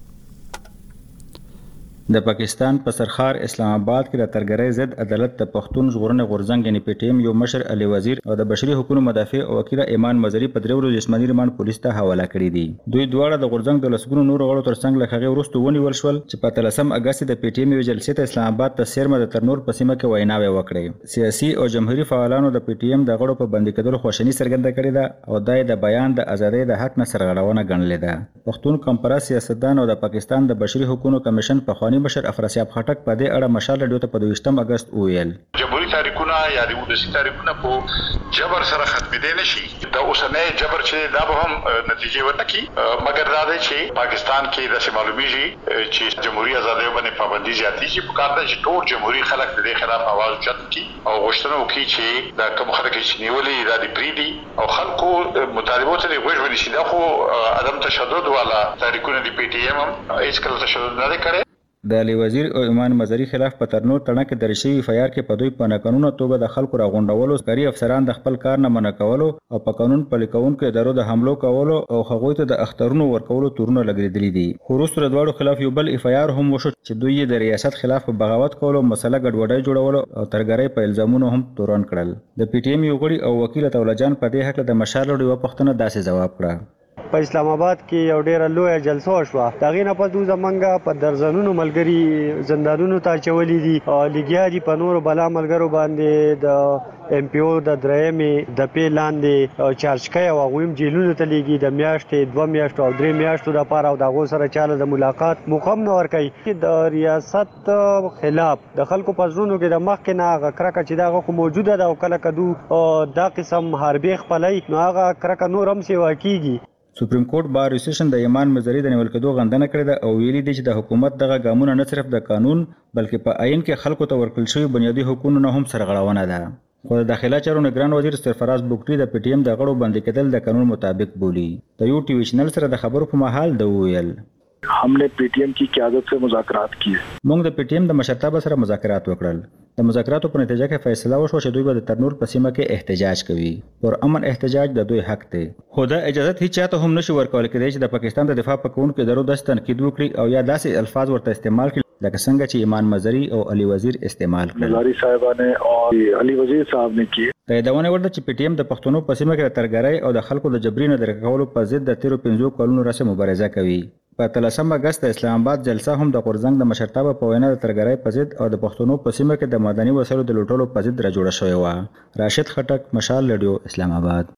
د پاکستان په سرخار اسلام آباد کې د ترګری ضد عدالت د پښتون ژغورنې غورځنګ یعنی پی ټی ایم یو مشر علي وزیر او د بشري حقوقو مدافع او وکیل ایمان مزری په درو ورځې جسماني ریماند پولیس ته حواله کړی دي. دوی دواړه د غورځنګ د لسګونو نور غړو ترڅنګ له هغه وروسته ونیول شول چې په اتلسم اگست د پی ټی ایم یو جلسې ته اسلام آباد ته سیرمه د ترنور په سیمه کې ویناوي وکړې. سیاسي او جمهوریت فعالانو د پی ټی ایم د غړو په بندي کېدلو خوشحالي څرګنده کړې ده او دای د بیان د ازادۍ د حق نه سرغړونه ګڼلې ده. پښتون کانفرنس سیاستدان او د پاکستان د بشري حقوقو کمیشن په خواني مشر افراسیاب خټک په دې اړه مشال رادیو ته په دویشتم اگست وویل جمهوریت تاریخونه یا د ولسی تاریخونه په جبر سره ختمېدل نشي. دا اوسنۍ جبر چې دا به هم نتیجې ورنکي، مګر دا دی چې پاکستان کې د معلومیږي چې جمهوریت آزادۍ باندې پابندي زیاتې شي. په کار ده چې ټول جمهوریت خلک د دې خلاف आवाज اوچت کړي او غوښتنه وکړي چې دا کوم خلک چې نیولې دا د پریدي او خلکو مطالبه ته وګورئ ونشي. دا خو عدم تشدد والا تاریخونه دی پی ټی ایم هم هیڅ کله تشدد نه کړي. د علي وزیر او ایمان مزری خلاف په ترنور تړه کې درشي فایار کې په دوی په قانوني توګه د خلکو راغونډولو، کاری افسران د خپل کار نه منع کولو او په قانون پلي کوونکو ادارو د حملو کولو او هغوی ته د اخترونو ورکولو تورونه لګیدلې دي. خو وروسته د دواړو خلاف یو بل افایار هم وشو چې دوی د ریاست خلاف بغاوت کولو، مسله ګډوډي جوړولو او ترګری په الزامونو هم تورن کړل. د پی ټی ایم یو غړي او وکیل تولجان په دې حق د مشال لوړ پښتنه داسې جواب کړ. په اسلام آباد کې یو ډیره لویه جلسه وشوه. د هغې نه پس دوی زمونږ په درزنونو ملګري زندانونو ته اچولي دي، لګیا دي په نورو بلا ملګرو باندې د ایم پی او د درېیمې دپې لاندې چارج کوي او هغوی هم جیلونو ته لیږي د میاشتې دوه میاشتو او درې میاشتو دپاره او د هغو سره چاله د ملاقات موقع هم نه ورکوي. د ریاست خلاف د خلکو په زړونو کې د مخکې نه هغه کرکه چې د هغه خو موجوده ده او کله که دوی دا قسم حربې خپلوي نو هغه کرکه نور هم سیوا کېږي. سپریم کورټ بار اسوسییشن د ایمان مزری د نیول کېدو غندنه کړې ده او ویلي دي چې د حکومت دغه ګامونه نه صرف د قانون بلکې په عین کې خلکو ته ورکړل شوی بنیادي حقوقو نه هم سرغړونه ده. خو د داخله چارو نگران وزیر سرفراز بوکټي د پی ټی ایم د غړو باندې کېدل د قانون مطابق بولی. د یو ټي وی چینل سره د خبرو په مهال د ویل हमने पीटीएम की क़यादत से मुज़ाकरात किए. موږ د پی ټی ایم د مشرتابه سره مذاکرات وکړل. د مذاکراتو په نتیجه کې فیصله وشو چې دوی به د ترنور په سیمه کې احتجاج کوي. پر امن احتجاج د دوی حق دی. خو دا اجازه هیڅ چاته هم نشي ورکول کېدای چې د پاکستان د دفاع کوونکو ادارو د تنقید وکړي او یا داسې الفاظ ورته استعمال کړي لکه څنګه چې ایمان مزری او علي وزیر استعمال کړل. مزاری صاحبانه او علي وزیر صاحب نے کیے. دا یادونه ورده چې پی ټی ایم د پښتنو په سیمه کې د ترګری او د خلکو د جبري نه درکولو په ضد د تیرو پنځو کلونو راځي مبارزه کوي. په اتلسم اگست د اسلام آباد جلسه هم د غورځنګ د مشرتابه په وینا د ترګری په ضد او د پښتنو په سیمه کې د مدني وسایلو د لوټولو په ضد را جوړه شوې و. راشد خټک، مشال رادیو، اسلام آباد.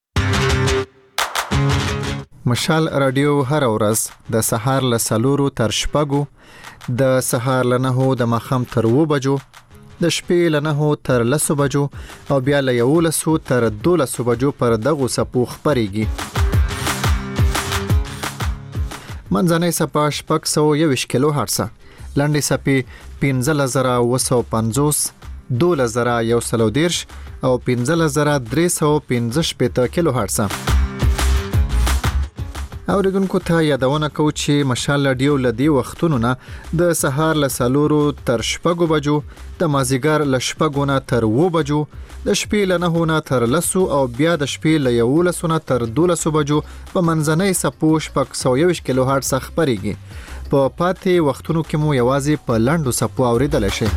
مشال رادیو هر ورځ د سهار له سلورو تر شپږو د سهار له نهو د ماښام تر اوه بجو، د شپې له نهو تر لسو بجو او بیا له یولسو تر دولسو بجو پر دغو څپو خپرېږي. منځنۍ څپه شپږ سوه یوویشت کیلو هرټزه، لنډې څپې پنځلس زره اوه سوه پنځوس، دولس زره یو سل او دېرش او پنځلس زره درې سوه پنځه شپېته کیلو هرټزه. اوریدونکو ته یادونه کوو چې مشال رادیو له دې وختونو نه د سهار له څلورو تر شپږو بجو، د مازدیګر له شپږو نه تر اووه بجو، د شپې له نهو نه تر لسو او بیا د شپې له یولسو نه تر دولسو بجو په منځنۍ څپو شپږ سوه یوویشت کیلو هرټزه خپرېږي. په پاتې وختونو کې مو یوازې په لنډو څپو اوریدلی شئ.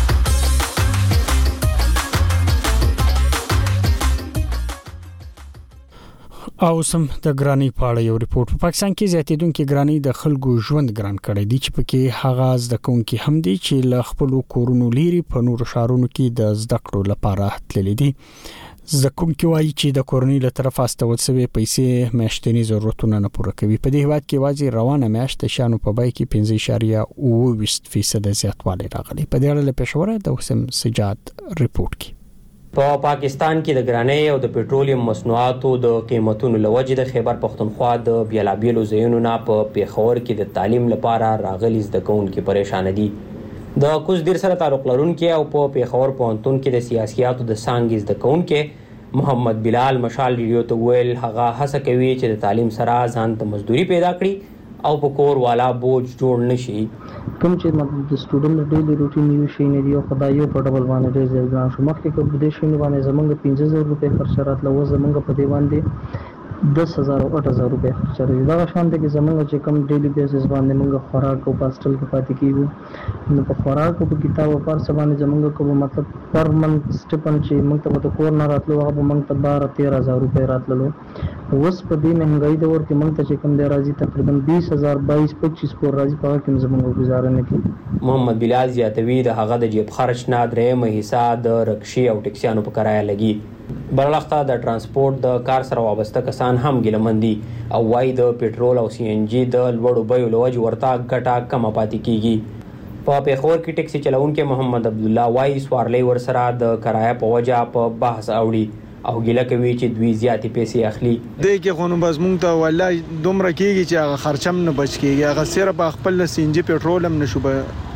او سم د ګرانی په اړه یو ریپورت. په پاکستان کې زیاتېدونکو ګرانی د خلکو ژوند ګران کړی دی، چې پکې هغه زده کوونکي هم دي چې له خپل کورونو لري په نورو ښارونو کې د زده کړو لپاره تللي دي. زده کوونکي وایي چې د کورنۍ له طرفه استول شوی پیسې میاشتنی ضرورتونه نه پوره کوي. په دې هیواد کې واځي روانه میاشت شانو په بای کې پنځه اعشاریه اوه ویشت فیصد زیاتوالی راغلی. په دې اړه له پېښور د حسین سجاد ریپورت کې. په پاکستان کې د ګرانۍ او د پېټرولیم مصنوعاتو د قیمتونو لوجې د خیبر پختونخوا د بیلابیلو ځایونو نه په پیښور کې د تعلیم لپاره راغلي زده کوونکي پریشان دي. د کوزدیر سره تعلق لرونکي او په پیښور پوهنتون کې د سیاسياتو د څانګې زده کوونکي محمد بلال مشال ریډیو ته ویل هغه هڅه کوي چې د تعلیم سره ځان ته مزدوري پیدا کړي او په کور والا بوج جوړ نشي. کوم چې مطلب د سټوډنټ ډیلی روټین یو شي نه دی او خدایو په ډبل باندې ډیر ځای ګران شو. مخکې کوم د شي نه باندې زمونږ پنځه زره روپۍ خرچ راتله، و زمونږ په دی باندې دس هزار او اټ هزار روپۍ خرچ راځي. دا شان دي چې زمونږ چې کوم ډیلی بیسس باندې موږ خوراک او پاستل کې پاتې کیږو، نو په خوراک او په کتاب او پر سبانه زمونږ کوم مطلب پر منت سټپن چې موږ ته په کور نه راتلو هغه موږ ته بارہ تیرہ هزار روپۍ راتللو. اوس په دې مهنګای دور کې موږ ته چې کوم دی راځي تقریبا بیس هزار بایس پچیس پور راځي، په هغه کې زمونږ گزاره نه کوي. محمد بلال زیاتوي د هغه د جیب خرچ نه درېمه حصہ د رکشي او ټکسیانو په کرایه لګي. برلخته د ترانسپورت د کار سره وابسته کسان هم ګیلمندي او وايي د پېټرول او سی ان جی د لوړو بیو له وجې ورته ګټه کمه پاتې کیږي. په پیښور کې ټکسي چلونکي محمد عبد الله وايي سوارلۍ ورسره د کرایه په وجه په بحث اوړي او ګیله کوي چې دوی زیاتې پیسې اخلي. دې کې خو نو بس مونږ ته والله دومره کېږي چې هغه خرچم نه بچ کېږي. هغه صرف خپل سی ان جی پېټرول هم نشو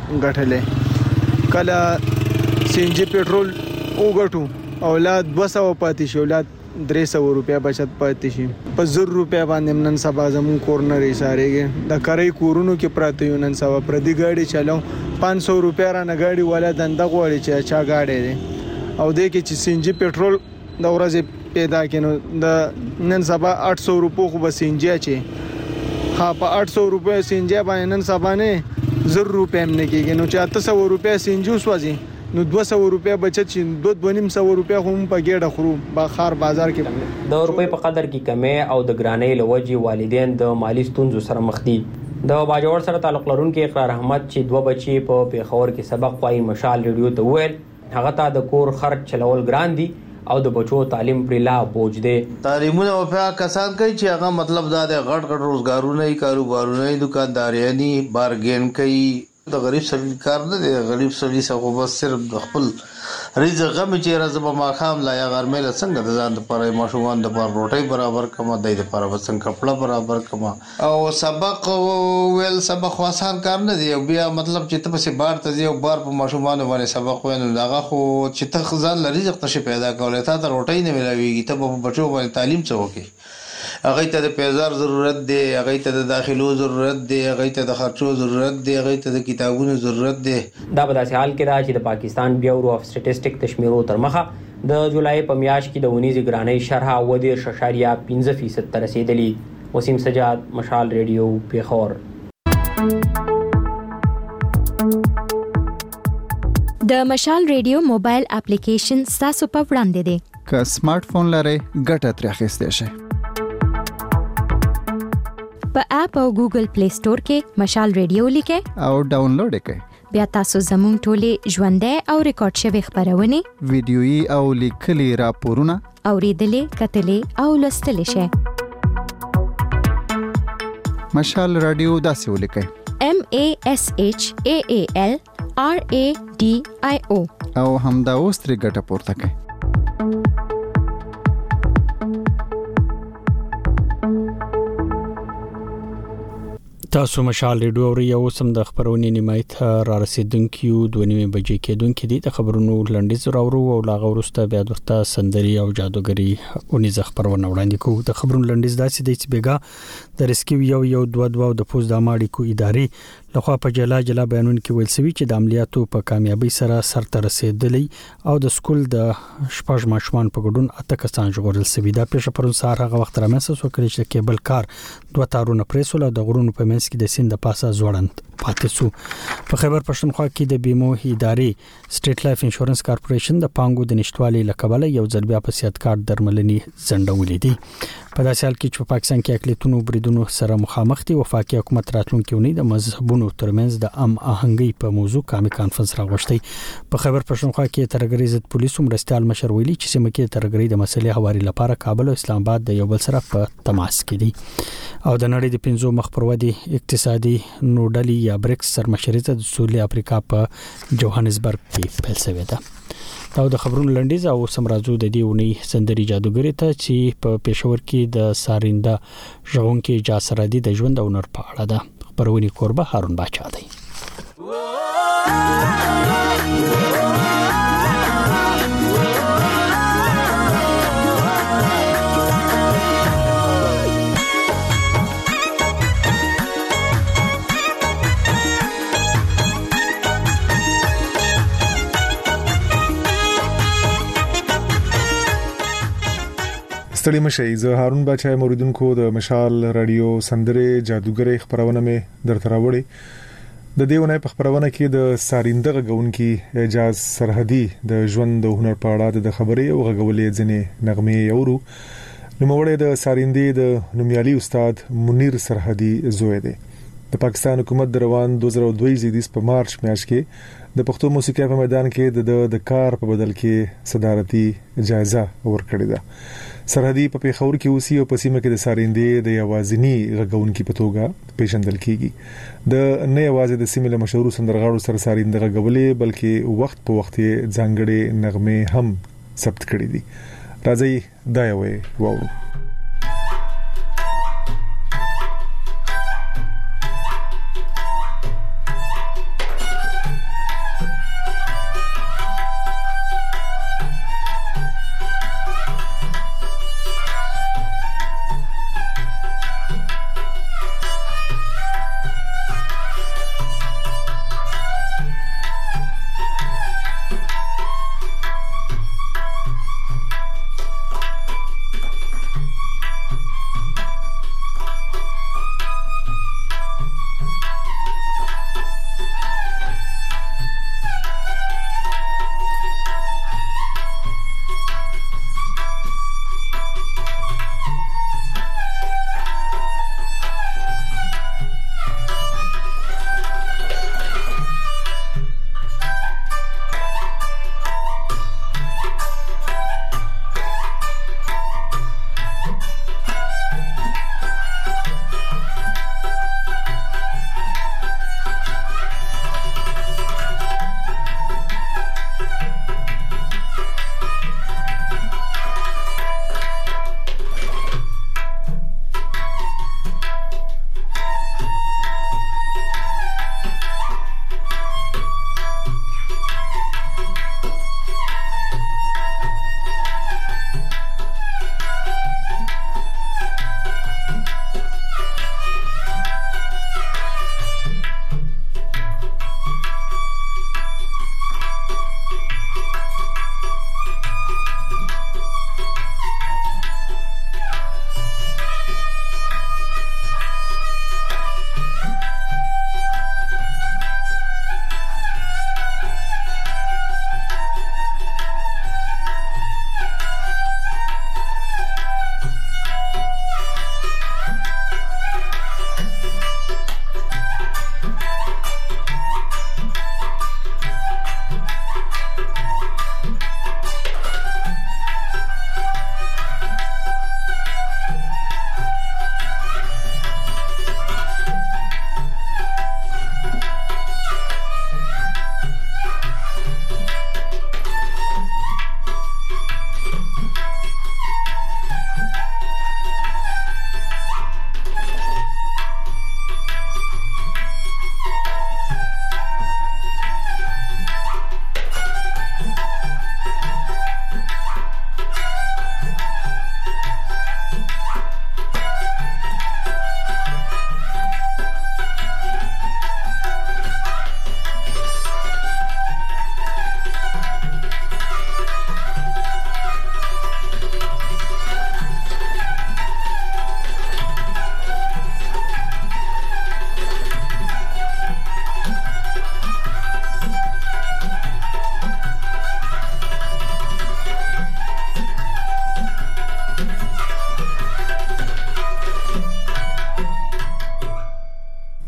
ګټلی. کله سی ان جی پېټرول وګټو اولاد دوه سوه پاتې شي، اولاد درې سوه روپیا بچت پاتې شي. په زر روپیا باندې نن سبا زموږ کور نه ریسارېږي. د کرۍ کورونو کې پراته یو نن سبا پردي ګاډي چلو پنځه سوه روپیا رانه ګاډي والا دنده غواړي چې چا ګاډی دی او دې کې چې سی ان جي پېټرول د ورځې پیدا کړي نو د نن سبا اټ سوه روپو خو به سی ان جي اچي. ها په اټ سوه روپیا سی ان جي باندې نن سبا نه زر روپیا هم نه کېږي. نو چې اته سوه روپیا سی ان جي وسوځي نو دوه سوه روپیا بچت شي، دوه دوه نیم سوه روپیا هم په ګېډه خورو بخار بازار کې. د روپۍ په قدر کې کمی او د ګرانۍ له وجې والدین د مالی ستونزو سره مخ دي. د باجوړ سره تعلق لرونکي اقرار احمد چې دوه بچي په پیښور کې سبق وایي مشال ریډیو ته وویل هغه ته د کور خرچ چلول ګران دي او د بچو تعلیم پر لا بوج دی. تعلیمونه او په کسان کوي چې هغه مطلب دا د غټ غټ روزګارونه ای کاروبارونه ای دکانداریانی بارګین کوي. د غریب سړي کار نه دی. غریب سړي څخه بس صرف د خپل رزق غم چې راځي په ماښام لا یا غرمې له څنګه د ځان لپاره ماشومان د پر روټۍ برابر کما د لپاره څنګه کپڑا برابر کما او سبق ویل سبق آسان کار نه دی. او بیا مطلب چې ته په بار ته یو بار په ماشومان باندې سبق ویل هغه خو چې ته ځان لري رزق نشي پیدا کولای. ته د روټۍ نه ملاويږي، ته په بچو باندې تعلیم څه وکړي. هغه ته د پیزار ضرورت دی، هغه ته د داخلو ضرورت دی، هغه ته د خرچو ضرورت دی، هغه ته د کتابونو ضرورت دی. دا په داسې حال کې دا چې د پاکستان بیورو اف سټټیسټیک تشمیرو تر مخه د جولای په میاشت کې د ونیزې ګرانۍ شرح اوه دېرش اعشاریه پنځه فیصد ته رسیدلی. وسیم سجاد، مشال ریډیو، پیښور. د مشال ریډیو موبایل اپلیکیشن تاسو په وړاندې دی. که سمارټ فون لرئ ګټه ترې اخیستی شئ. په اپ او ګوګل پلی سٹور کې مشال ریډیو لیکئ او ډاونلوډ کړئ. بیا تاسو زموږ ټولې ژوندۍ او ریکارډ شوي خبرونه، ویډیويي او لیکلي راپورونه اوریدلې، کتلې او لوستلې شئ. مشال رادیو داسې ولیکئ: M A S H A A L R A D I O او همدا اوس ترې ګټه پورته کړئ. تاسو مشال ریډیو اوري او سم د خبرونې نیمایت را رسیدونکو دوه نیمه بجې کېدونکې دي. د خبرونو لنډیز راوړو او لاغه ورسته بیا درته سندري او جادوګري اونې ز خبرونه وړاندې کوو. د خبرونو لنډیز داسې دی چې بیګا د ریسکیو یو یو دوه دوه د پوز د اماړي کو ادارې لخوا په جلا جلا بیانون کې ویل سوي چې د عملیاتو په کامیابی سره سر ته رسیدلې او د سکول د شپږ ماشومان په ګډون اته کسان ژغورل سوي. دا پیښه پرون سهار هغه وخت رامنځته شو کله چې کېبل کار دوه تارونه پریسول او د غرونو په منځ کې د سیند د پاسه ځوړند پاتې شو. په خیبر پښتونخوا کې د بیمو ادارې سټیټ لایف انشورنس کارپوریشن د پانګو د نشټوالي لکبله یو ځل بیا په سیادت کارت درملنې ځنډولې دي. په داسې حال کې چې په پاکستان کې اقلیتونو بریدونو سره مخامخ دي، وفاقي حکومت راتلونکي ونی د مذهبونو ترمنځ د ام آهنګي په موضوع کامي کانفرنس راغوښتي. په خیبر پښتونخوا کې ترګری ضد پولیسو مرستيال مشر ویلي چې سیمه کې ترګری د مسلې حواري لپاره کابل او اسلام آباد د یو بل سره په تماس کې دي. او د نړۍ د پنځو مخ پر ودی اقتصادي نوډلي یا بریکس سرمشري د سویلي افریقا په جوهانسبرګ کې پیل شوې ده. دا د خبرونو لنډیز او سمرازو د دیونی سندري جادوګری ته چې په پېښور کې د سارینده ژغونکي جاسردي د ژوند او نور په اړه ده. خبرونه کوربه هارون باچا دی. ستړي مشي. زه هارون باچا موریدونکو د مشال رادیو سندره جادوګری خبرونه مې درته راوړي. د دیونه په خبرونه کې د سارینده غونکي اجازه سرحدي د ژوند او هنر په اړه د خبرې او غولې ځنې نغمه یورو. نو موږ د سارینده د نومیالي استاد منیر سرحدي زوی دی. د پاکستان حکومت د روان دوه زره دوه زیدیس په مارچ میاشت کې د پښتو موسیقي په میدان کې د د کار په بدل کې صدارتي اجازه ورکړې ده. سرحدي په پیښور کې اوسي او په سیمه کې د سارندې د یوازینی غږونکي په توګه پیژندل کیږي. د نه یوازې د سیمې له مشهور سندرغاړو سره سارنده غږولې بلکې وخت په وخت ځانګړي نغمه هم ثبت کړې دي. راځي دا یو وورو.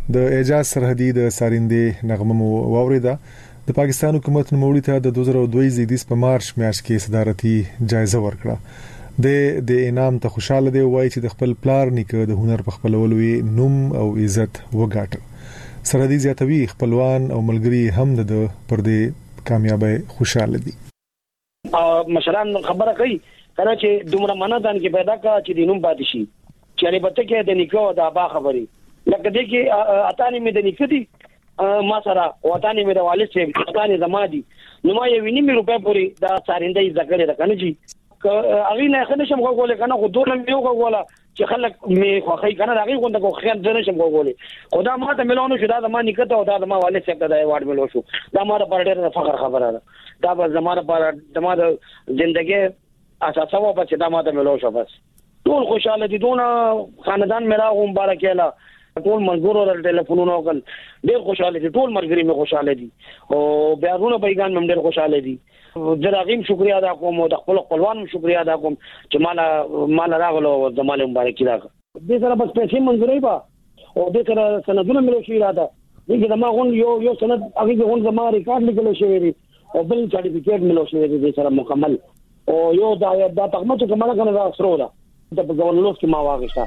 د اعجاز سرحدي د سارندې نغمه مو واوریده. د پاکستان حکومت نوموړي ته د دوه زره دوه زیدیس په مارچ میاشت کې صدارتي جایزه ورکړه. د د انعام ته خوشاله دی وایي چې د خپل پلار نیکه د هنر په خپلولو نوم او عزت وګاټه. سرحدي زیاتوي خپلوان او ملګري هم د پر دې کامیابی خوشاله دي. مشران خبره کوي کنه چې دومره منادان کې پیدا کا چې دینوم پاتې شي چې لري بته کې د نیکو د ابا خبري لکه دې کې اتانې مې د نیکدي ما سره واتانې مې د والد سره اتانې زمادي نو ما یې ویني مې روپې پوری دا سارندې ذکر ده کنه جی اغه نه خنه شم غوړل کنه خو دوه مې وګوله چې خلک مې خوخی کنه راغی غونډه کو خیر نه شم غوړل خدا ما ته ملونه شو دا د ما نیکته او دا د ما والد سره د ایوارډ ملو شو دا ما د پرډر فخر خبره ده. دا به زماره پر زماره ژوندۍ اساسه و په چې دا ماته ملو شو بس ټول خوشاله دي دونه خاندان ملا غو مبارکاله ټول منظور ور ټلیفونونه وکړ ډېر خوشاله دي ټول مرګري مې خوشاله دي او بیاونه بیگان مې ډېر خوشاله دي. زراغیم شکریا ادا کوم او د خپل خپلوانو شکریا ادا کوم چې مال مال راغلو زماله مبارکي راغله. دې سره بس پیسې منځوري با او دې سره سندونه ملو شي راته دغه ما غون یو یو سند هغه غون زما ریکارډ لیکل شوی دی او بل سرټیفیکیټ ملو شوی دی سره مکمل او یو دا د تقمت کومه کنه دا سره ده د ګورنلوس کې ما واغښتا.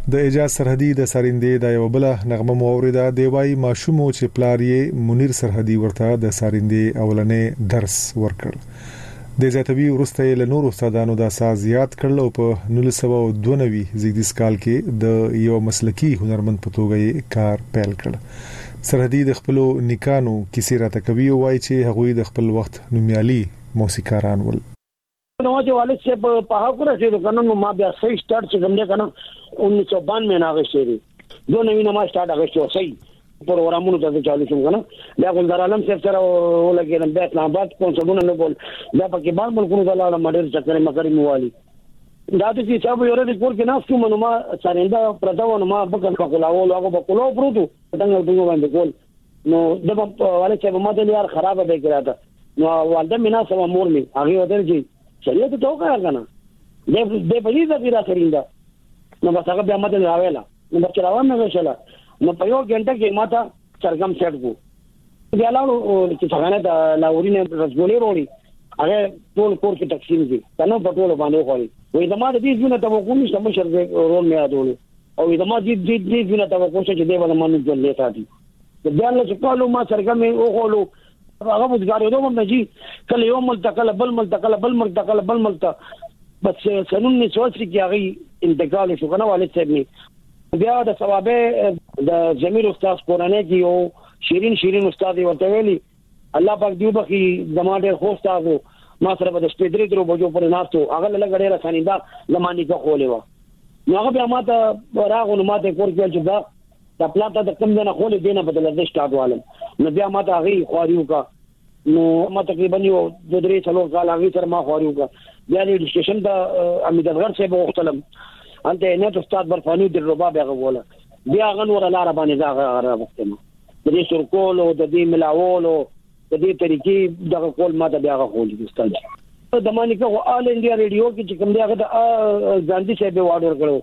د اجازه سرحدي د سارندې د یو بل نغمه موریدا دیوای ماشومو چې پلاری منیر سرحدي ورته د سارندې اولنې درس ورکړ د زیاتوي ورسته له نور استادانو د اساسيات کړل او په نولس سوه دوه نوي زیږدیز کال کې د یو مسلکی هنرمند په توګه کار پیل کړ سرحدي د خپل نیکانو کیسې راته کوي وای چې هغوی د خپل وخت نومیالي موسیقاران ول نو چې والد سے په هغه کړه چې کنه ما بیا صحیح سٹارټ چې کوم دې کنه انیس سو بانوے نه غشري دوه نوي نه ما سٹارټ غشو صحیح پروګرامونو ته چالو شوم کنه بیا ګلدار عالم صاحب سره ولګیدم بیا اسلام آباد کونسلونه نه بول بیا پکې باندې ملکونو ته لاړم مډر چکرې مکرې موالي دا د چې صاحب یو ورځ کور کې ناس کوم نو ما سارنده پرداو نو ما بکن پکولاو هغه پکولو پروتو څنګه دوه باندې کول نو د والد صاحب ما ته یار خراب به کړه نو والده مینا سم مور می هغه ودرځي شریعت ته وکړه کنه د د په دې ځای راځریندا نو بس هغه بیا ماته راوېلا نو بچ راوام نه شلا نو په یو غنټه کې ماته سرګم سیټ کو بیا لاړو چې څنګه دا لاورینه رسګولې وروړي هغه ټول کور کې تقسیم دي کنه په ټول باندې خوړي وې د ما د دې ژوند ته وګورم چې مشر دې رول مې اډول او د ما دې دې دې ژوند ته وګورم چې دې ولا مانو جوړ لیتا دي بیا له څکالو ما سرګم او خولو هغه وځګارې دوه مې جی کله یو ملته کله بل ملته کله بل ملته کله بل ملته بس سنن نه سوچ کې هغه انتقال شو کنه والد صاحب می بیا د ثوابه د جمیل استاد قرانه کې یو شیرین شیرین استاد ورته ویلي الله پاک دیو بخي زماده خو استادو ما سره د سپیډری درو بجو پر ناستو هغه لګړې را سنیندا زمانی کا خولې و نو هغه بیا ماته راغو نو ماته کور کې چې دا د پلاټه د کم نه خولې دینه بدل د سٹارټ والم نو بیا ماته هغه خواریو کا نو ما تقریبا یو د درې څلور کال هغه سره ما خواریو کا بیا د سټیشن د امیدغر سے وختلم انته نه استاد برفانی د رباب هغه ولا بیا غنور لار باندې دا غره وختم د دې سرکول او د دې ملاول او د دې طریقې دغه کول ما ته بیا غول دي استاد د مانی کو آل انډیا ریډیو کې چې کوم دی هغه د ګاندھی صاحب واډر کړو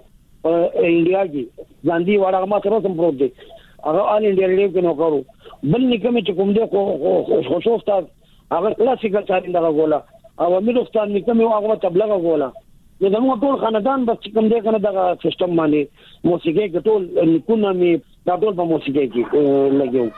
انډیا کې ګاندھی واډه ما سره سم پروت دی هغه آل انډیا ریډیو کې نو کړو بل نکمه چې کوم دی خو خو استاد هغه کلاسیکل ساري دغه غولا او امیر استاد نکمه هغه تبلیغ غولا نو زموږ ټول خاندان بس کوم دی کنه دغه سیستم باندې موسیقي کې ټول نکونه می دا ټول په موسیقي کې لګیو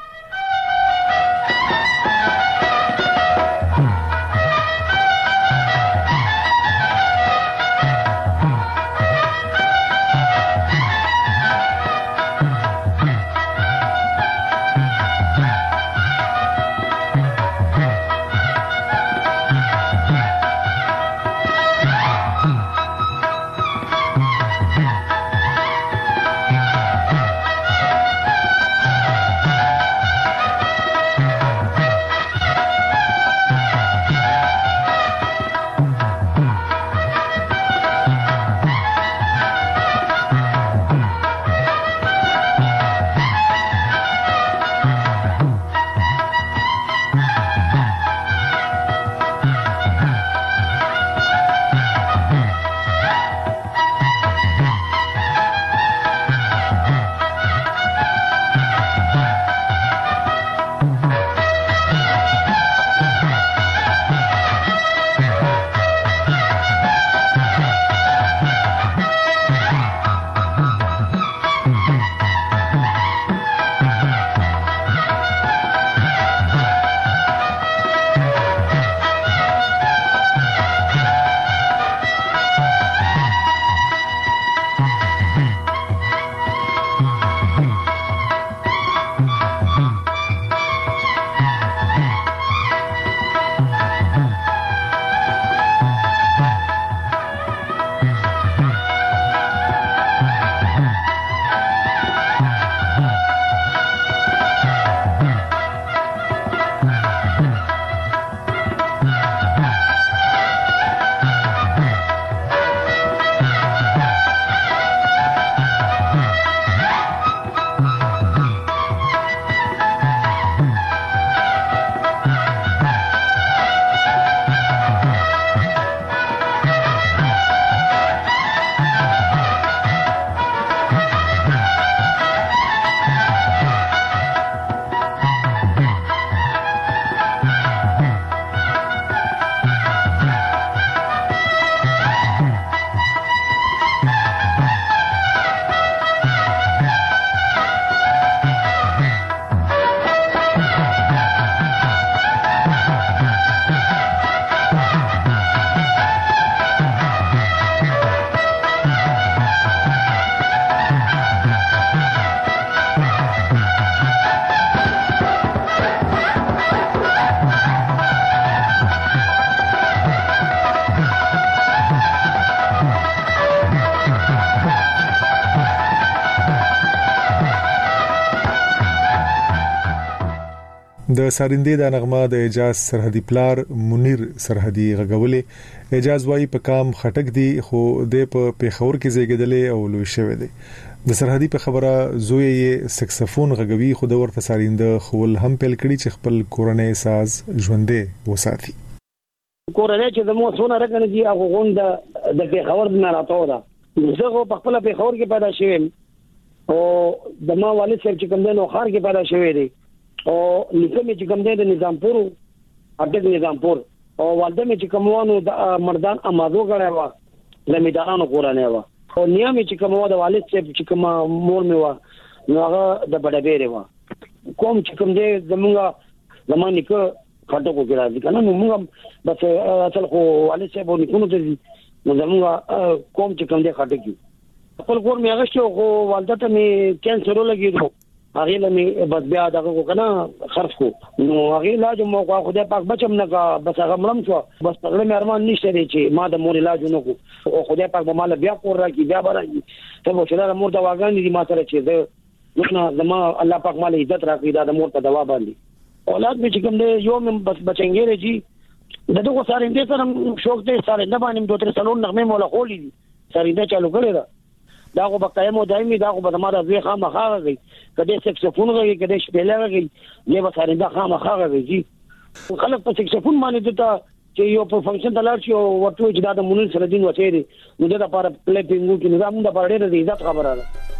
د سارندې د نغمه د اجاز سرحدي پلار منیر سرحدي غغولې اجاز وايي په کام خټک دی خو د په پیښور کې زیږیدلې او لوی شوی دی د سرحدي په خبره زوی یې سکسفون غږوي خو د ورته سارنده خول هم پیل کړي چې خپل کورنۍ ساز ژوندې وساتي کورنۍ چې د مو سونه راکنه دي هغه غونډه د پیښور نه راټو ده زه په خپل پیښور کې پیدا شوم او د ما والد صاحب چې کوم دی نو خار کې پیدا شوی دی او لیکم چې کوم دی د نظامپور اټک نظامپور او والده مې چې کوموانو د مردان امازو غړای و د میدانونو کورانه و او نیا مې چې کومو د والد صاحب چې کوم مور مې و نو هغه د بډبېره و کوم چې کوم دی زمونږ زمانه کې خاطر کو راځي کنه نو موږ بس اصل خو والد صاحب نکونو ته نو زمونږ کوم چې کوم دی خاطر کی خپل کور مې هغه شو خو والده ته مې کینسر ولګیدو هغه لمه بس بیا دغه کو کنه خرڅ کو نو هغه علاج مو کو خدای پاک بچم نه کا بس هغه مړم شو بس هغه مې ارمان نشته دی چې ما د مور علاج نه کو او خدای پاک به مال بیا کور راکی بیا برای ته مو چې د مور دواګان دي ما سره چې ده نو زما الله پاک مال عزت راکړي دا د مور ته دوا باندې اولاد مې چې کوم دی یو مې بس بچنګې رچی دغه سارنده سره شوق دی سارنده باندې دوه تر سلون نغمه مولا خولې دي سارنده چالو کړی دا دا غو بقایمو دایمي دا غو به ما د زوی خامخا غي کله سکسفون غي کله شپېله غي له به سارنده خامخا غي جی خلک په سکسفون باندې دته چې یو په فنکشن دلار شي او ورته چې دا د مونږ سره دین وته دي نو دا لپاره پلی پینګو کې نظام د پاره ډېر عزت خبره ده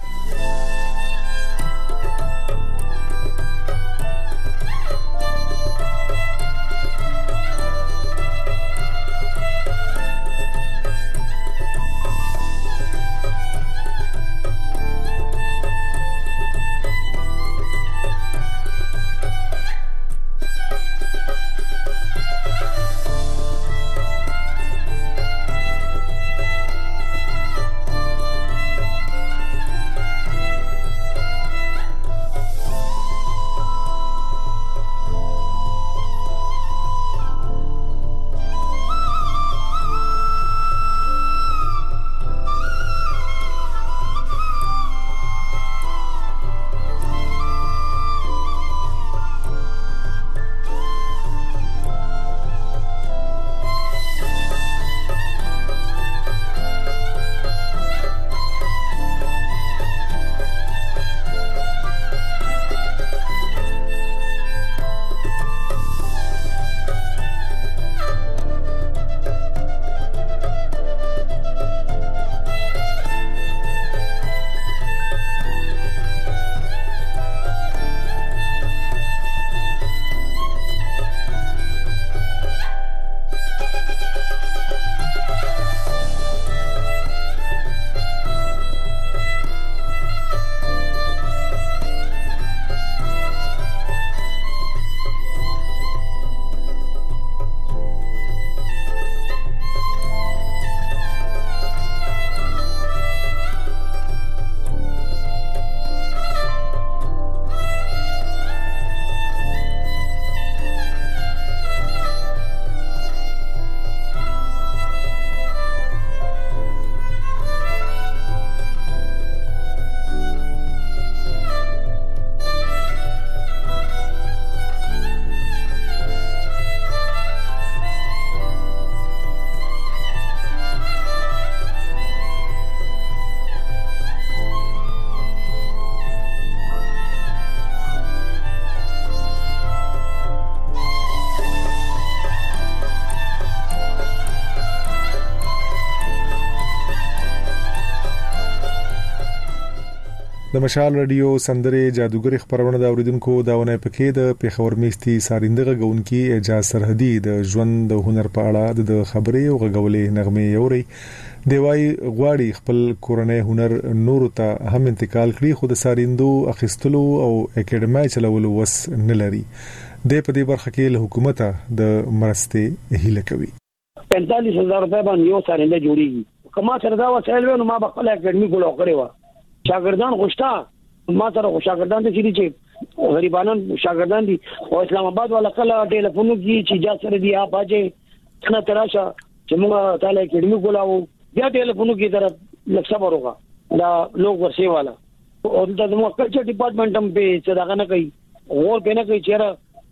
د مشال رادیو سندره جادوګر خبرونه د اوریدونکو داونه پکې د پیښور میستي سارندغه غونکی اجازه سرحدي د ژوند د هنر په اړه د خبرې او غغولې نغمه یوري دیوای غواړي خپل کورنۍ هنر نور ته هم انتقال کړي خو د سارندو اخیستلو او اکیډمي چلولو وس نه لري د په دې برخه کې له حکومت د مرستې هیله کوي پینتالیس هزار روپے باندې یو سارنده جوړیږي کما سره دا وسایل نو ما خپل اکیډمي ګلو کړی و شاګردان غوښتا ما سره شاګردان دي چې غریبانان شاګردان دي او اسلام آباد والا کله ټلیفون کی چې جا سره دی اپ اجه څنګه تراشه چې موږ تعالی اکیډمي کولاو بیا ټلیفون کی طرف لکه وروغه دا لوګ ورسي والا او د موږ کلچر ډپارټمنټ هم په څه داغه نه کوي اور په نه کوي چې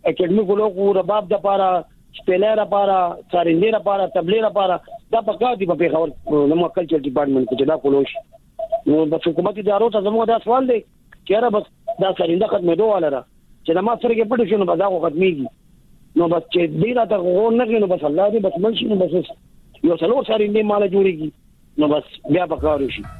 اکیډمي کولو کو رباب د پاره سپیلر لپاره سارندې لپاره تبلیغ لپاره دا پکا دي په خبر نو کلچر ډپارټمنټ کې دا کولو شي نو د حکومت ادارو ته زموږ دا سوال دی چې را بس دا سارنده ختمېدو والا چې د ما سره کې پټ شنو بدا ختميږي نو بس چې دې راته غوړ نه کینو بس الله دې بس منشي نو بس یو څلور سارندې مال جوړيږي نو بس بیا پکارو شي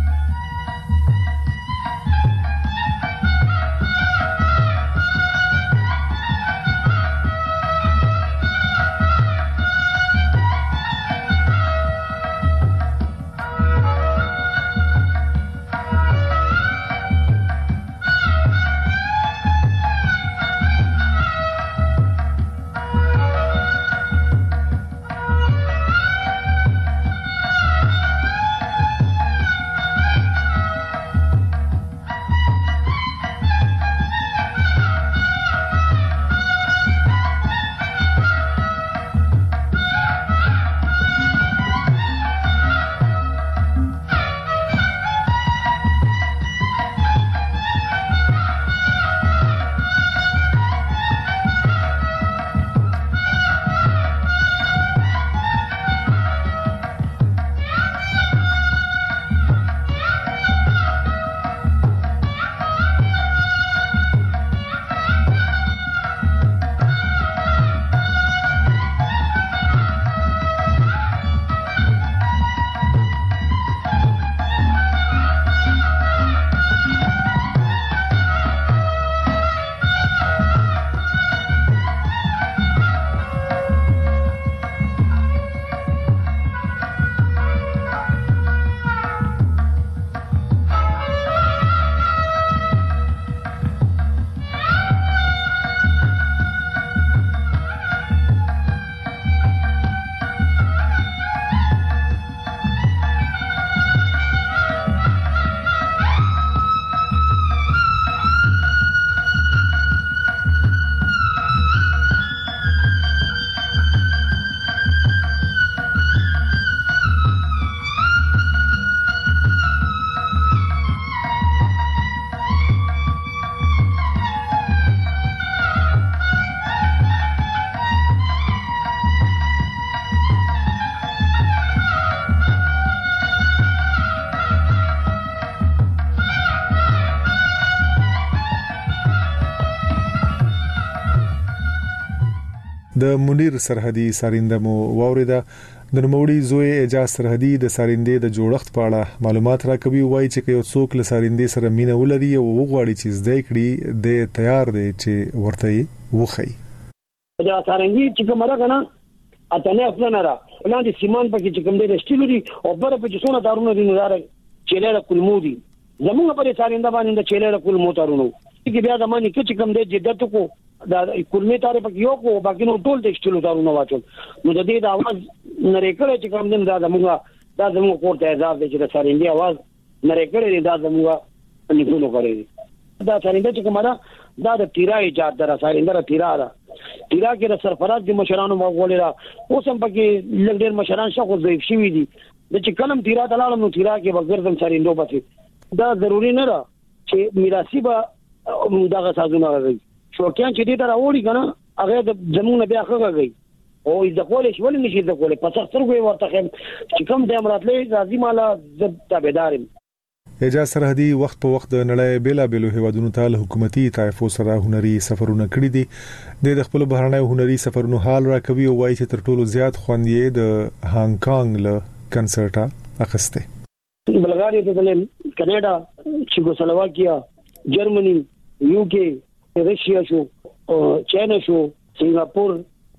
د منیر سرحدي سارنده مو واوریدا د نوموړي زوی اجازه سرحدي د سارندې د جوړښت په اړه معلومات راکوي وایي چې یو څوک له سارندې سره مینه ولري او وغواړي چې زده کړي د تیار دی چې ورته وخی دا سارندې چې کومه کنه اته نه خپل نه را ولاندې سیمان پکې چې کوم دی شتلوري او بر په څونه دارونه دي نظر چیلې کلمودي زموږ په سارنده باندې د چیلې کلمو تارونو چې بیا د مانی کې کوم دی جدت کو دا کلمې تارې پکې یو کو باقي نو ټول د شتلو دارونه واچول نو د دې د आवाज نری کړي چې کوم دین دا زموږ دا زموږ کوټه اعزاز دي چې د سارندې आवाज نری کړي دا زموږ نګونو کړي دا سارنده چې کومه دا د تیرا ایجاد در سارنده تیرا را تیرا کې د سرفراز د مشرانو مغول را اوس هم پکې لګډر مشران شخو ضعیف شوی دي د چې کلم تیرا دلالم نو تیرا کې وګرځم سارندو پسې دا ضروری نه را چې میراثي به دغه سازونه راځي شوکیان چې دې ته راوړي کنه هغه د زمونه بیا خغږي او د کولې شول نشي د کولې پڅ سترګې ورته چې کوم د امراتلې راځي مالا د تابعدارم اجازه سرحدي وخت په وخت د نړۍ بیلا بیلو هیوادونو ته حکومتي طایفو سره هنري سفرونه کړی دي د خپل بهرنۍ هنري سفرونو حال راکوي او وایي چې تر ټولو زیات خوندې د هانګ کانګ له کنسرټا اخسته بلغاریا ته تلل کاناډا چیکوسلواکیا جرمني یوکي رشیا شو چاینا شو سنگاپور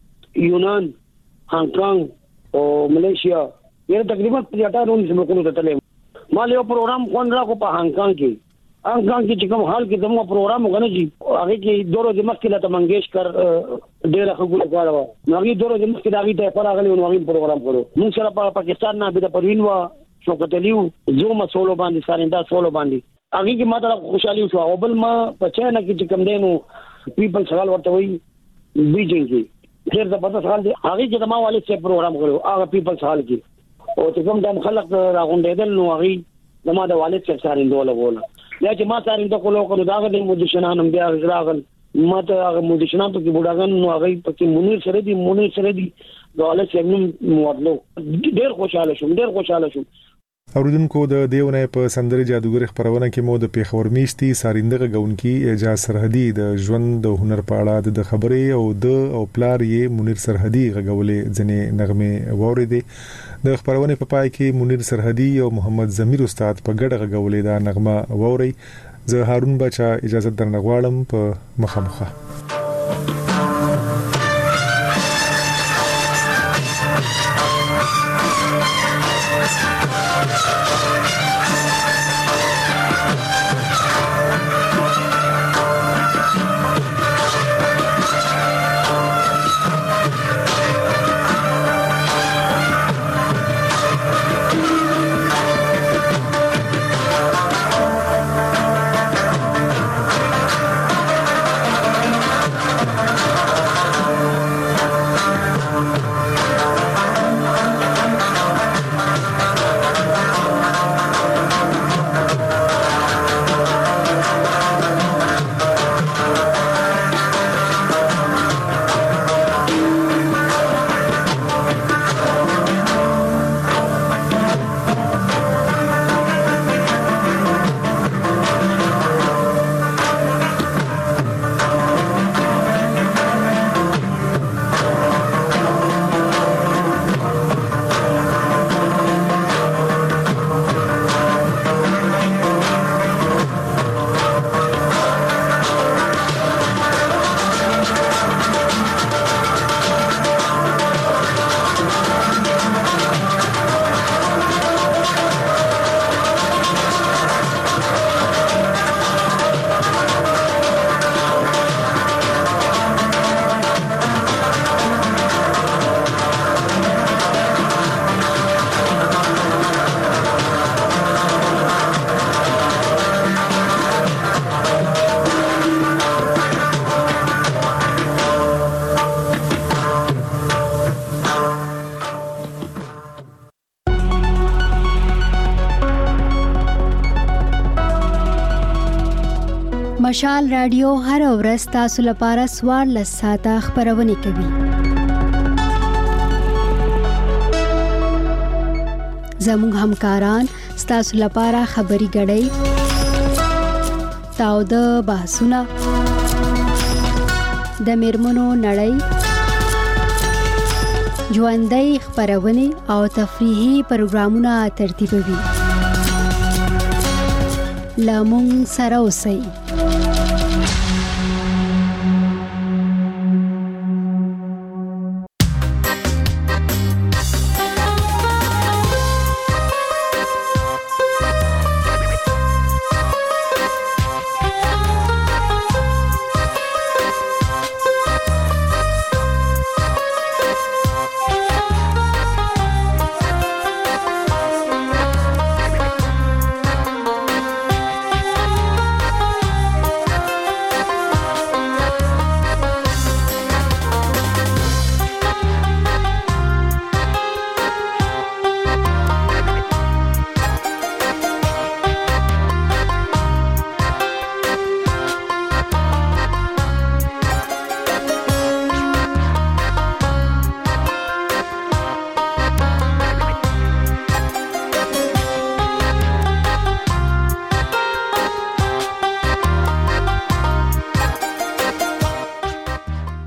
یونان هانګ کانګ او ملیشیا یره تقریبا پچاټا نو ملکونو ته تلل ما له پروګرام کون راکو په هانګ کانګ کې هانګ کانګ کې کوم حال کې زموږ پروګرام وغنه جی هغه کې دوه ورځې مخکې لته منګیشکر ډېر خبرو کاوه نو هغه دوه ورځې مخکې دا غي ته پر هغه نو هغه پروګرام کړو موږ سره په پاکستان نه به د پروین وا شوکت علیو زوم سولو باندې سارندا سولو باندې هغه کې ماته خوشالي شو او بل ما پچا نه کې کوم دینو پیپل سوال ورته وي بیجینګ کې ډېر زبردست حال دی هغه کې د ما والد څخه پروګرام کړو هغه پیپل سوال کې او چې کوم د خلک راغونډېدل نو هغه د ما د والد څخه سارندا لګول یا چې ما سارندا کولو کړو دا غوډه مو د شنانم بیا راغل ماته هغه مودشنا په کې بوډاګان نو هغه په کې منیر سره دي منیر سره دي غواله چې موږ موادلو ډېر خوشاله شوم ډېر خوشاله شوم. اوریدونکو د دیونه په سندري جادوګر خبرونه کې مو د پیښور میشتي ساریندغه غونکي اجازه سرحدي د ژوند د هنر په اړه د خبرې او د او پلار یې منیر سرحدي غولې ځنې نغمه ووریدې. د خبرونه په پای کې منیر سرحدي او محمد زمیر استاد په ګډه غولې دا نغمه ووري. زه هارون بچا اجازه درنغواړم په مخامخه. مشال رادیو هر ورځ تاسو لپاره سوار لساته خبرونه کوي. زموږ همکاران تاسو لپاره خبري غړي تاو د بحثونه د میرمنو نړۍ ژوندۍ خبرونه او تفریحي پروګرامونه ترتیبوي. لامون سره اوسئ.